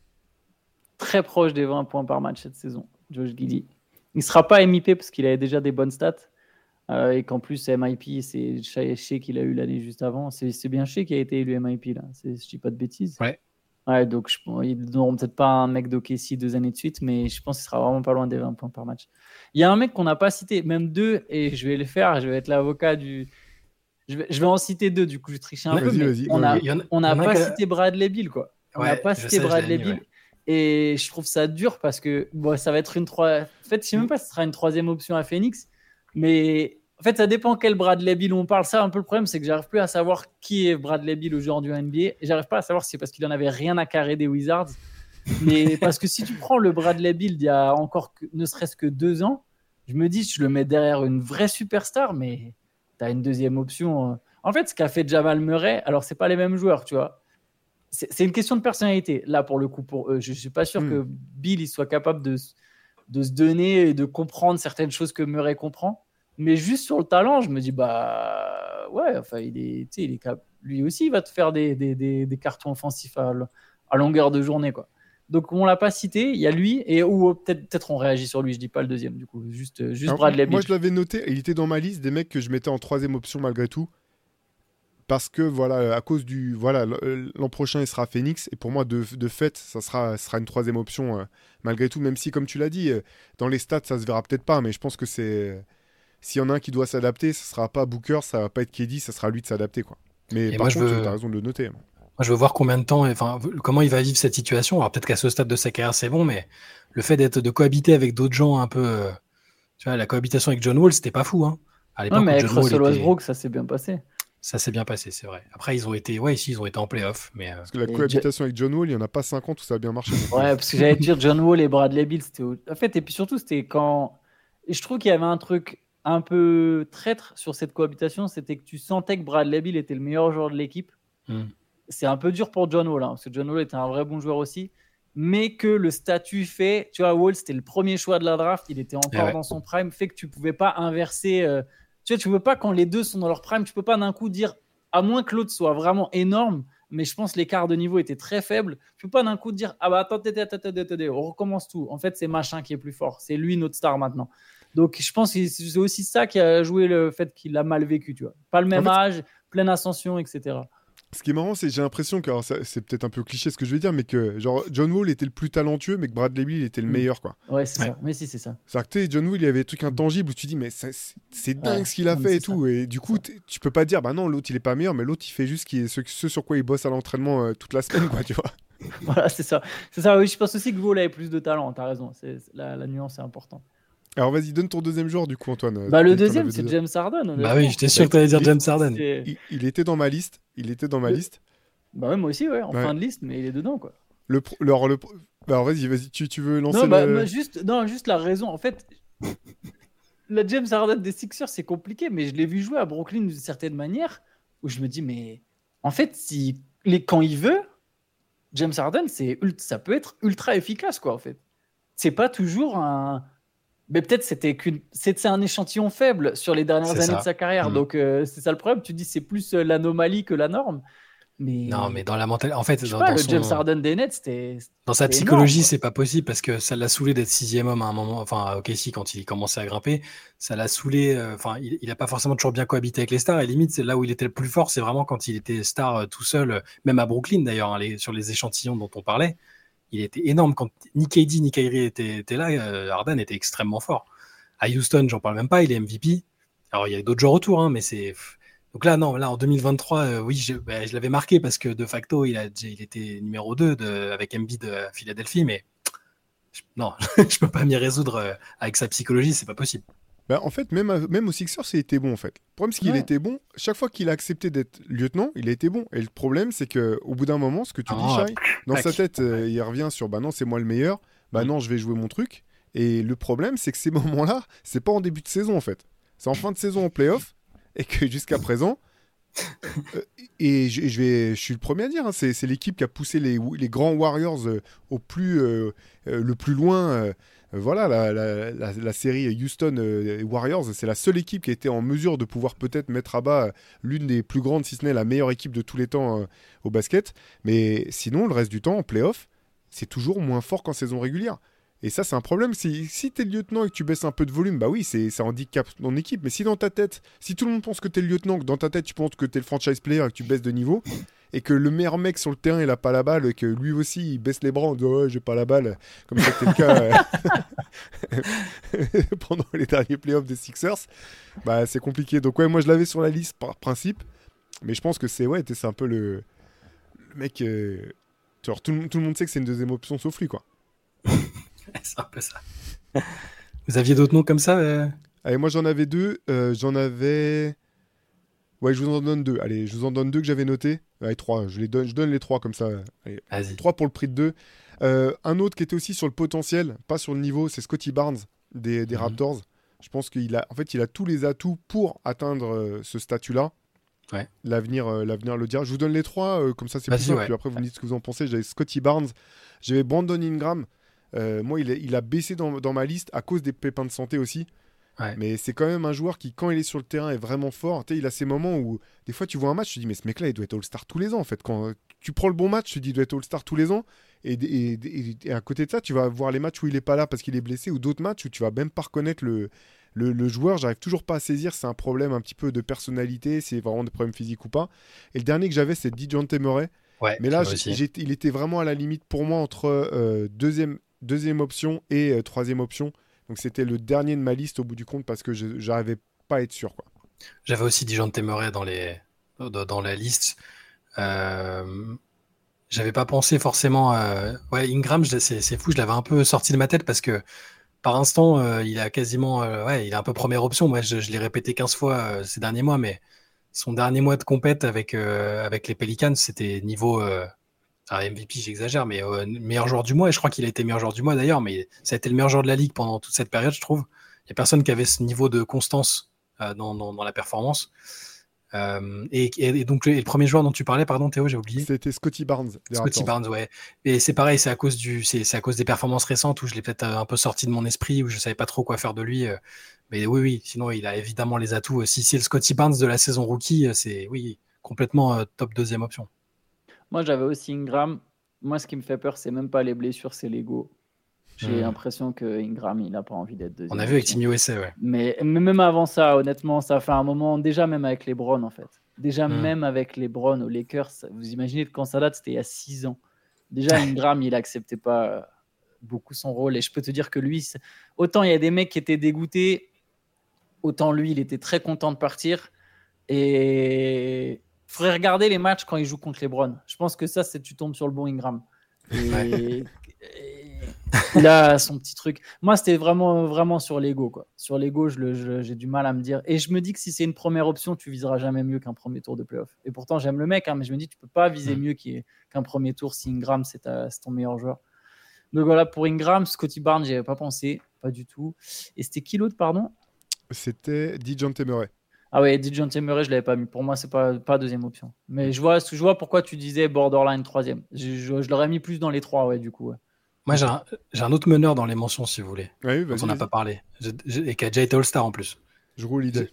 très proche des 20 points par match cette saison, Josh Giddey. Il ne sera pas MIP parce qu'il avait déjà des bonnes stats. Et qu'en plus, MIP, c'est Shea qu'il a eu l'année juste avant. C'est bien Shea qui a été élu MIP, là. Je dis pas de bêtises. Ouais, donc ils n'auront peut-être pas un mec d'OKC 2 années de suite, mais je pense qu'il sera vraiment pas loin des 20 points par match. Il y a un mec qu'on n'a pas cité, même deux, et je vais le faire, je vais être l'avocat du... Je vais en citer deux, du coup, je trichais un peu, mais on n'a pas cité Bradley Beal, quoi. On n'a pas cité Bradley Beal. Et je trouve ça dur parce que bon, ça va être une En fait, je sais même pas si ce sera une troisième option à Phoenix, mais en fait, ça dépend quel Bradley Beal on parle. Ça, un peu le problème, c'est que j'arrive plus à savoir qui est Bradley Beal aujourd'hui en NBA. Et j'arrive pas à savoir si c'est parce qu'il en avait rien à carrer des Wizards. Mais parce que si tu prends le Bradley Beal d'il y a encore ne serait-ce que 2 ans, je me dis, je le mets derrière une vraie superstar, mais tu as une deuxième option. En fait, ce qu'a fait Jamal Murray, alors c'est pas les mêmes joueurs, tu vois. C'est une question de personnalité. Là, pour le coup, pour eux, je suis pas sûr que Beal il soit capable de se donner et de comprendre certaines choses que Murray comprend. Mais juste sur le talent, je me dis, bah ouais, enfin, lui aussi, il va te faire des cartons offensifs à longueur de journée, quoi. Donc, on ne l'a pas cité, il y a lui, ou peut-être on réagit sur lui, je ne dis pas le deuxième, du coup, juste Bradley Beal.
Moi, je l'avais noté, il était dans ma liste des mecs que je mettais en troisième option malgré tout. Parce que, voilà, à cause du... Voilà, l'an prochain, il sera à Phoenix. Et pour moi, de fait, ça sera une troisième option malgré tout. Même si, comme tu l'as dit, dans les stats, ça se verra peut-être pas. Mais je pense que c'est... S'il y en a un qui doit s'adapter, ce sera pas Booker, ça va pas être KD, ça sera lui de s'adapter, quoi. Mais par contre, t'as raison de le noter.
Moi, je veux voir combien de temps, enfin, comment il va vivre cette situation. Alors peut-être qu'à ce stade de sa carrière, c'est bon, mais le fait de cohabiter avec d'autres gens un peu, tu vois, la cohabitation avec John Wall, c'était pas fou, hein. À l'époque,
non, mais avec Russell Westbrook, ça s'est bien passé.
Ça s'est bien passé, c'est vrai. Après, ils ont été en play-off. Mais
parce que la cohabitation avec John Wall, il n'y en a pas 50 où ça a bien marché.
Ouais, parce que j'allais dire John Wall et Bradley Beal, c'était... En fait, et puis surtout, c'était quand... Et je trouve qu'il y avait un truc un peu traître sur cette cohabitation, c'était que tu sentais que Bradley Beal était le meilleur joueur de l'équipe. C'est un peu dur pour John Wall, hein, parce que John Wall était un vrai bon joueur aussi, mais que le statut fait, tu vois, Wall, c'était le premier choix de la draft, il était encore dans son prime, fait que tu pouvais pas inverser... Tu vois, tu peux pas, quand les deux sont dans leur prime, tu peux pas d'un coup dire, à moins que l'autre soit vraiment énorme, mais je pense que l'écart de niveau était très faible, tu peux pas d'un coup dire, ah bah attendez, on recommence tout. En fait, c'est machin qui est plus fort, c'est lui notre star maintenant. Donc, je pense que c'est aussi ça qui a joué le fait qu'il a mal vécu, tu vois. Pas le même âge, pleine ascension, etc.
Ce qui est marrant, c'est que j'ai l'impression que, alors, c'est peut-être un peu cliché ce que je vais dire, mais que genre John Wall était le plus talentueux, mais que Bradley Beal était le meilleur, quoi.
Ouais, c'est ça. Mais si, c'est ça.
C'est-à-dire que John Wall, il avait des trucs intangibles où tu dis, mais c'est dingue ce qu'il a
non,
fait
mais
et tout. Et du coup, tu peux pas dire, bah non, l'autre il est pas meilleur, mais l'autre il fait juste ce sur quoi il bosse à l'entraînement toute la semaine, quoi, tu vois.
Voilà, c'est ça. C'est ça, oui, je pense aussi que Wall avait plus de talent, t'as raison. La nuance est importante.
Alors vas-y, donne ton deuxième joueur du coup, Antoine.
Bah, le
T'en
deuxième,
avais
c'est
deux.
James Harden.
Bah
honnêtement.
oui, j'étais sûr que tu allais dire James Harden.
Il était dans ma liste. Il était dans ma liste.
Bah ouais, moi aussi, ouais, en
Ouais.
fin de liste, mais il est dedans, quoi.
Alors vas-y, tu veux lancer
Non,
le...
juste la raison. En fait, la James Harden des Sixers, c'est compliqué, mais je l'ai vu jouer à Brooklyn d'une certaine manière, où je me dis, mais en fait, quand il veut, James Harden, ça peut être ultra efficace, quoi, en fait. C'est pas toujours un... Mais peut-être c'est un échantillon faible sur les dernières
C'est
années
ça.
de sa carrière, donc c'est ça le problème. Tu dis c'est plus l'anomalie que la norme. Mais
Non, mais dans la mentalité, en fait,
je sais
dans,
pas,
dans
le
son-
James Harden des Nets, c'était
dans sa
c'était
psychologie,
énorme, quoi.
c'est pas possible parce que ça l'a saoulé d'être 6e homme à un moment. Enfin, à OKC, quand il commençait à grimper, ça l'a saoulé. Enfin, il a pas forcément toujours bien cohabité avec les stars. Et limite, c'est là où il était le plus fort, c'est vraiment quand il était star tout seul, même à Brooklyn d'ailleurs, hein, sur les échantillons dont on parlait. Il était énorme. Quand ni KD ni Kyrie étaient là, Harden était extrêmement fort. À Houston, j'en parle même pas, il est MVP. Alors, il y a d'autres joueurs autour, hein, mais c'est... Donc là, non, là, en 2023, oui, je l'avais marqué parce que de facto, il était numéro 2 avec Embiid à Philadelphie, mais non, je peux pas m'y résoudre avec sa psychologie, c'est pas possible.
Bah, en fait, même au Sixers, il était bon, en fait. Le problème, c'est qu'il
Ouais.
était bon. Chaque fois qu'il a accepté d'être lieutenant, il a été bon. Et le problème, c'est qu'au bout d'un moment, ce que tu dis, Shai, dans sa tête, il revient sur, bah non, c'est moi le meilleur. Bah non, je vais jouer mon truc. Et le problème, c'est que ces moments-là, c'est pas en début de saison, en fait. C'est en fin de saison en playoff. Et que jusqu'à présent... et je suis le premier à dire, hein, c'est l'équipe qui a poussé les grands Warriors le plus loin. Voilà, la série Houston Warriors, c'est la seule équipe qui a été en mesure de pouvoir peut-être mettre à bas l'une des plus grandes, si ce n'est la meilleure équipe de tous les temps au basket. Mais sinon, le reste du temps, en playoff, c'est toujours moins fort qu'en saison régulière. Et ça, c'est un problème. Si t'es le lieutenant et que tu baisses un peu de volume, bah oui, ça handicape ton équipe. Mais si dans ta tête, si tout le monde pense que t'es le lieutenant, que dans ta tête, tu penses que t'es le franchise player et que tu baisses de niveau, et que le meilleur mec sur le terrain, il a pas la balle, et que lui aussi, il baisse les bras en disant « Ouais, j'ai pas la balle », comme c'était le cas pendant les derniers playoffs des Sixers, bah c'est compliqué. Donc ouais, moi, je l'avais sur la liste par principe, mais je pense que c'est un peu le mec... genre, tout le monde sait que c'est une deuxième option sauf lui, quoi.
C'est un peu ça. Vous aviez d'autres noms comme ça
Allez, moi j'en avais deux. Ouais, je vous en donne deux. Allez, je vous en donne deux que j'avais notés. Allez, trois. Je donne les trois comme ça. Allez,
Vas-y.
trois pour le prix de deux. Un autre qui était aussi sur le potentiel, pas sur le niveau, c'est Scottie Barnes des Raptors. Je pense qu'il a tous les atouts pour atteindre ce statut-là.
Ouais.
L'avenir le dira. Je vous donne les trois, comme ça c'est plus
Vas-y,
simple.
ouais.
Puis après, vous me dites ce que vous en pensez. J'avais Scottie Barnes, j'avais Brandon Ingram. Moi, il a baissé dans ma liste à cause des pépins de santé aussi.
Ouais.
Mais c'est quand même un joueur qui, quand il est sur le terrain, est vraiment fort. Tu sais, il a ces moments où, des fois, tu vois un match, tu te dis, mais ce mec-là, il doit être All-Star tous les ans, en fait. Quand tu prends le bon match, tu te dis, il doit être All-Star tous les ans. Et à côté de ça, tu vas voir les matchs où il est pas là parce qu'il est blessé, ou d'autres matchs où tu vas même pas reconnaître le joueur. J'arrive toujours pas à saisir, c'est un problème un petit peu de personnalité, c'est vraiment des problèmes physiques ou pas. Et le dernier que j'avais, c'est DeJounte Murray.
Ouais,
Mais là,
moi aussi.
il était vraiment à la limite pour moi entre deuxième option et troisième option. Donc c'était le dernier de ma liste au bout du compte parce que j'arrivais pas à être sûr, quoi.
J'avais aussi DeJounte Murray dans la liste. J'avais pas pensé forcément. Ouais, Ingram, c'est fou, je l'avais un peu sorti de ma tête parce que par instant, il a quasiment. Il est un peu première option. Moi, je l'ai répété 15 fois ces derniers mois, mais son dernier mois de compète avec les Pelicans, c'était niveau. MVP, j'exagère, mais meilleur joueur du mois. Et je crois qu'il a été meilleur joueur du mois d'ailleurs, mais ça a été le meilleur joueur de la ligue pendant toute cette période, je trouve. Il n'y a personne qui avait ce niveau de constance dans la performance. Et donc, le premier joueur dont tu parlais, pardon Théo, j'ai oublié.
C'était Scottie Barnes.
Scottie Barnes, ouais. Et c'est pareil, c'est à cause des performances récentes où je l'ai peut-être un peu sorti de mon esprit, où je savais pas trop quoi faire de lui. Mais oui, sinon il a évidemment les atouts. Si c'est le Scottie Barnes de la saison rookie, c'est complètement top deuxième option.
Moi, j'avais aussi Ingram. Moi, ce qui me fait peur, c'est même pas les blessures, c'est l'ego. J'ai l'impression que Ingram, il n'a pas envie d'être deuxième.
On a vu avec Team USA, ouais.
Mais même avant ça, honnêtement, ça fait un moment, déjà même avec LeBron, en fait. Même avec LeBron aux Lakers, vous imaginez quand ça date, c'était il y a 6 ans. Déjà, Ingram, il n'acceptait pas beaucoup son rôle. Et je peux te dire que lui, autant il y a des mecs qui étaient dégoûtés, autant lui, il était très content de partir. Et il faudrait regarder les matchs quand il joue contre LeBron. Je pense que ça, tu tombes sur le bon Ingram. Et il a son petit truc. Moi, c'était vraiment sur l'ego, quoi. Sur l'ego, j'ai du mal à me dire. Et je me dis que si c'est une première option, tu viseras jamais mieux qu'un premier tour de playoff. Et pourtant, j'aime le mec, mais je me dis, tu peux pas viser mieux qu'un premier tour si Ingram, c'est ton meilleur joueur. Donc voilà, pour Ingram, Scottie Barnes, j'y avais pas pensé, pas du tout. Et c'était qui l'autre, pardon ?
C'était DeJounte Murray.
Ah ouais, DeJounte Murray, je l'avais pas mis. Pour moi, c'est pas deuxième option. Mais je vois pourquoi tu disais borderline troisième. Je l'aurais mis plus dans les 3, ouais, du coup. Ouais.
Moi, j'ai un autre meneur dans les mentions, si vous voulez.
Oui,
dont on n'a pas parlé. Et qui a déjà été All-Star en plus.
Je roule l'idée.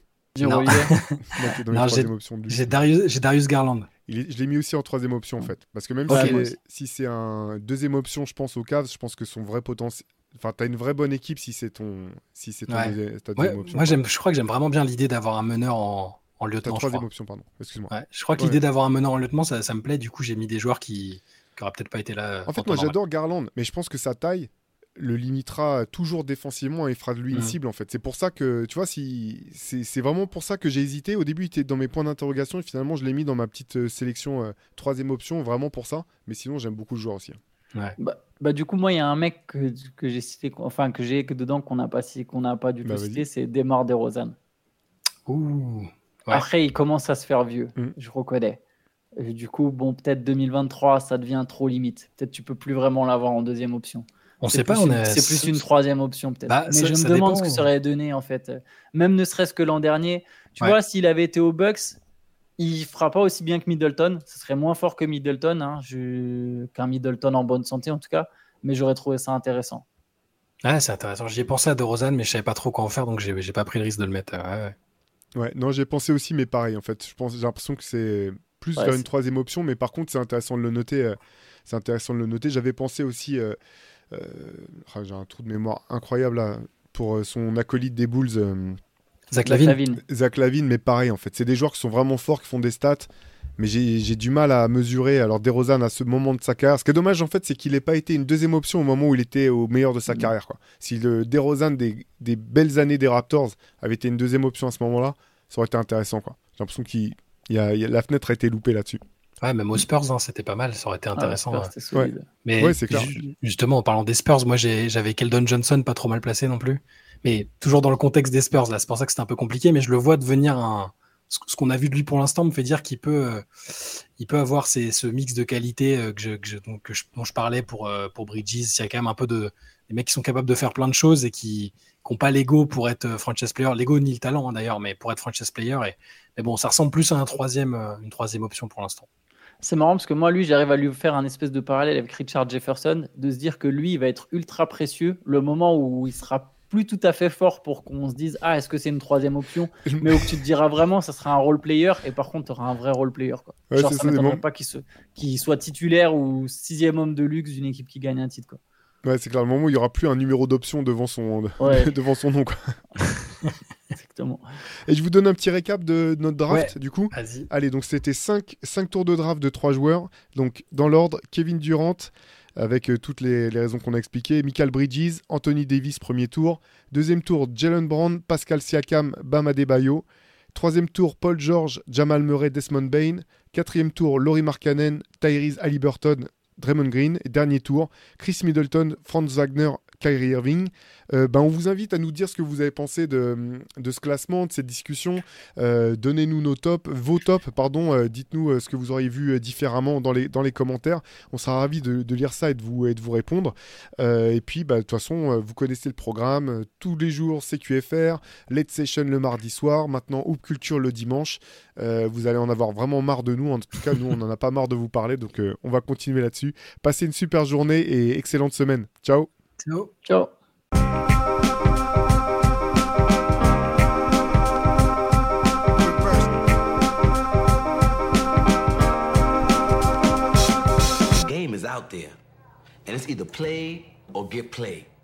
J'ai Darius Garland.
Je l'ai mis aussi en troisième option, en fait. Parce que même si c'est un deuxième option, je pense aux Cavs, je pense que son vrai potentiel. Enfin, t'as une vraie bonne équipe si c'est ta deuxième option.
Moi, je crois que j'aime vraiment bien l'idée d'avoir un meneur en lieutenant.
Ta troisième option, pardon. Excuse-moi.
Ouais, je crois que l'idée d'avoir un meneur en lieutenant, ça me plaît. Du coup, j'ai mis des joueurs qui n'auraient peut-être pas été là.
En fait, moi, j'adore Garland, mais je pense que sa taille le limitera toujours défensivement et il fera de lui une cible, en fait. C'est pour ça que, tu vois, c'est vraiment pour ça que j'ai hésité. Au début, il était dans mes points d'interrogation et finalement, je l'ai mis dans ma petite sélection troisième option, vraiment pour ça. Mais sinon, j'aime beaucoup le joueur aussi.
Ouais. Du coup, moi, il y a un mec que j'ai cité, enfin que j'ai dedans qu'on n'a pas du tout cité, c'est DeMar DeRozan.
Ouh. Ouais.
Après, il commence à se faire vieux, je reconnais. Et du coup, peut-être 2023, ça devient trop limite. Peut-être tu peux plus vraiment l'avoir en deuxième option.
On sait pas,
c'est plus une troisième option peut-être. Mais je me demande ce que ça aurait donné en fait. Même ne serait-ce que l'an dernier. Tu vois, s'il avait été aux Bucks, il fera pas aussi bien que Middleton. Ce serait moins fort que Middleton, qu'un Middleton en bonne santé en tout cas. Mais j'aurais trouvé ça intéressant.
Ah, c'est intéressant. J'y ai pensé à DeRozan, mais je savais pas trop quoi en faire, donc j'ai pas pris le risque de le mettre.
Ouais, non, j'ai pensé aussi, mais pareil en fait. J'ai l'impression que c'est plus vers une troisième option, mais par contre, c'est intéressant de le noter. J'avais pensé aussi. J'ai un trou de mémoire incroyable là, pour son acolyte des Bulls,
Zach Lavine.
Zach Lavine, mais pareil en fait. C'est des joueurs qui sont vraiment forts, qui font des stats, mais j'ai du mal à mesurer. Alors DeRozan à ce moment de sa carrière, ce qui est dommage en fait, c'est qu'il n'ait pas été une deuxième option au moment où il était au meilleur de sa carrière, quoi. Si le DeRozan des belles années des Raptors avait été une deuxième option à ce moment-là, ça aurait été intéressant, quoi. J'ai l'impression la fenêtre a été loupée là-dessus.
Ouais, même aux Spurs, c'était pas mal, ça aurait été intéressant.
Mais c'est clair.
Justement, en parlant des Spurs, moi j'avais Keldon Johnson pas trop mal placé non plus. Mais toujours dans le contexte des Spurs, là, c'est pour ça que c'était un peu compliqué, mais je le vois devenir ce qu'on a vu de lui pour l'instant me fait dire qu'il peut avoir ce mix de qualité dont je parlais pour Bridges. Il y a quand même un peu des mecs qui sont capables de faire plein de choses et qui n'ont pas l'ego pour être franchise player. L'ego ni le talent d'ailleurs, mais pour être franchise player. Mais bon, ça ressemble plus à une troisième option pour l'instant.
C'est marrant parce que moi, lui, j'arrive à lui faire un espèce de parallèle avec Richard Jefferson, de se dire que lui, il va être ultra précieux le moment où il sera plus tout à fait fort pour qu'on se dise est-ce que c'est une troisième option, mais où tu te diras vraiment ça sera un role player et par contre tu auras un vrai role player, quoi.
Ouais,
genre ça m'étonnerait pas qu'il soit titulaire ou 6e homme de luxe d'une équipe qui gagne un titre, quoi.
Ouais, c'est clair, le moment où il n'y aura plus un numéro d'option devant son nom, quoi.
Exactement.
Et je vous donne un petit récap de notre draft, du coup.
Vas-y.
Allez, donc c'était 5 tours de draft de 3 joueurs. Donc, dans l'ordre, Kevin Durant, avec toutes les raisons qu'on a expliquées. Michael Bridges, Anthony Davis, premier tour. Deuxième tour, Jaylen Brown, Pascal Siakam, Bam Adebayo. Troisième tour, Paul George, Jamal Murray, Desmond Bane. Quatrième tour, Lauri Markkanen, Tyrese Haliburton, Draymond Green. Et dernier tour, Chris Middleton, Franz Wagner, Kyrie Irving. On vous invite à nous dire ce que vous avez pensé de ce classement, de cette discussion. Donnez-nous vos tops. Dites-nous ce que vous auriez vu différemment dans les commentaires. On sera ravis de lire ça et de vous répondre. Et puis, de toute façon, vous connaissez le programme. Tous les jours, CQFR, Late Session le mardi soir. Maintenant, Hoop Culture le dimanche. Vous allez en avoir vraiment marre de nous. En tout cas, nous, on n'en a pas marre de vous parler. Donc, on va continuer là-dessus. Passez une super journée et excellente semaine. Ciao.
Ciao.
Game is out there, and it's either play or get played.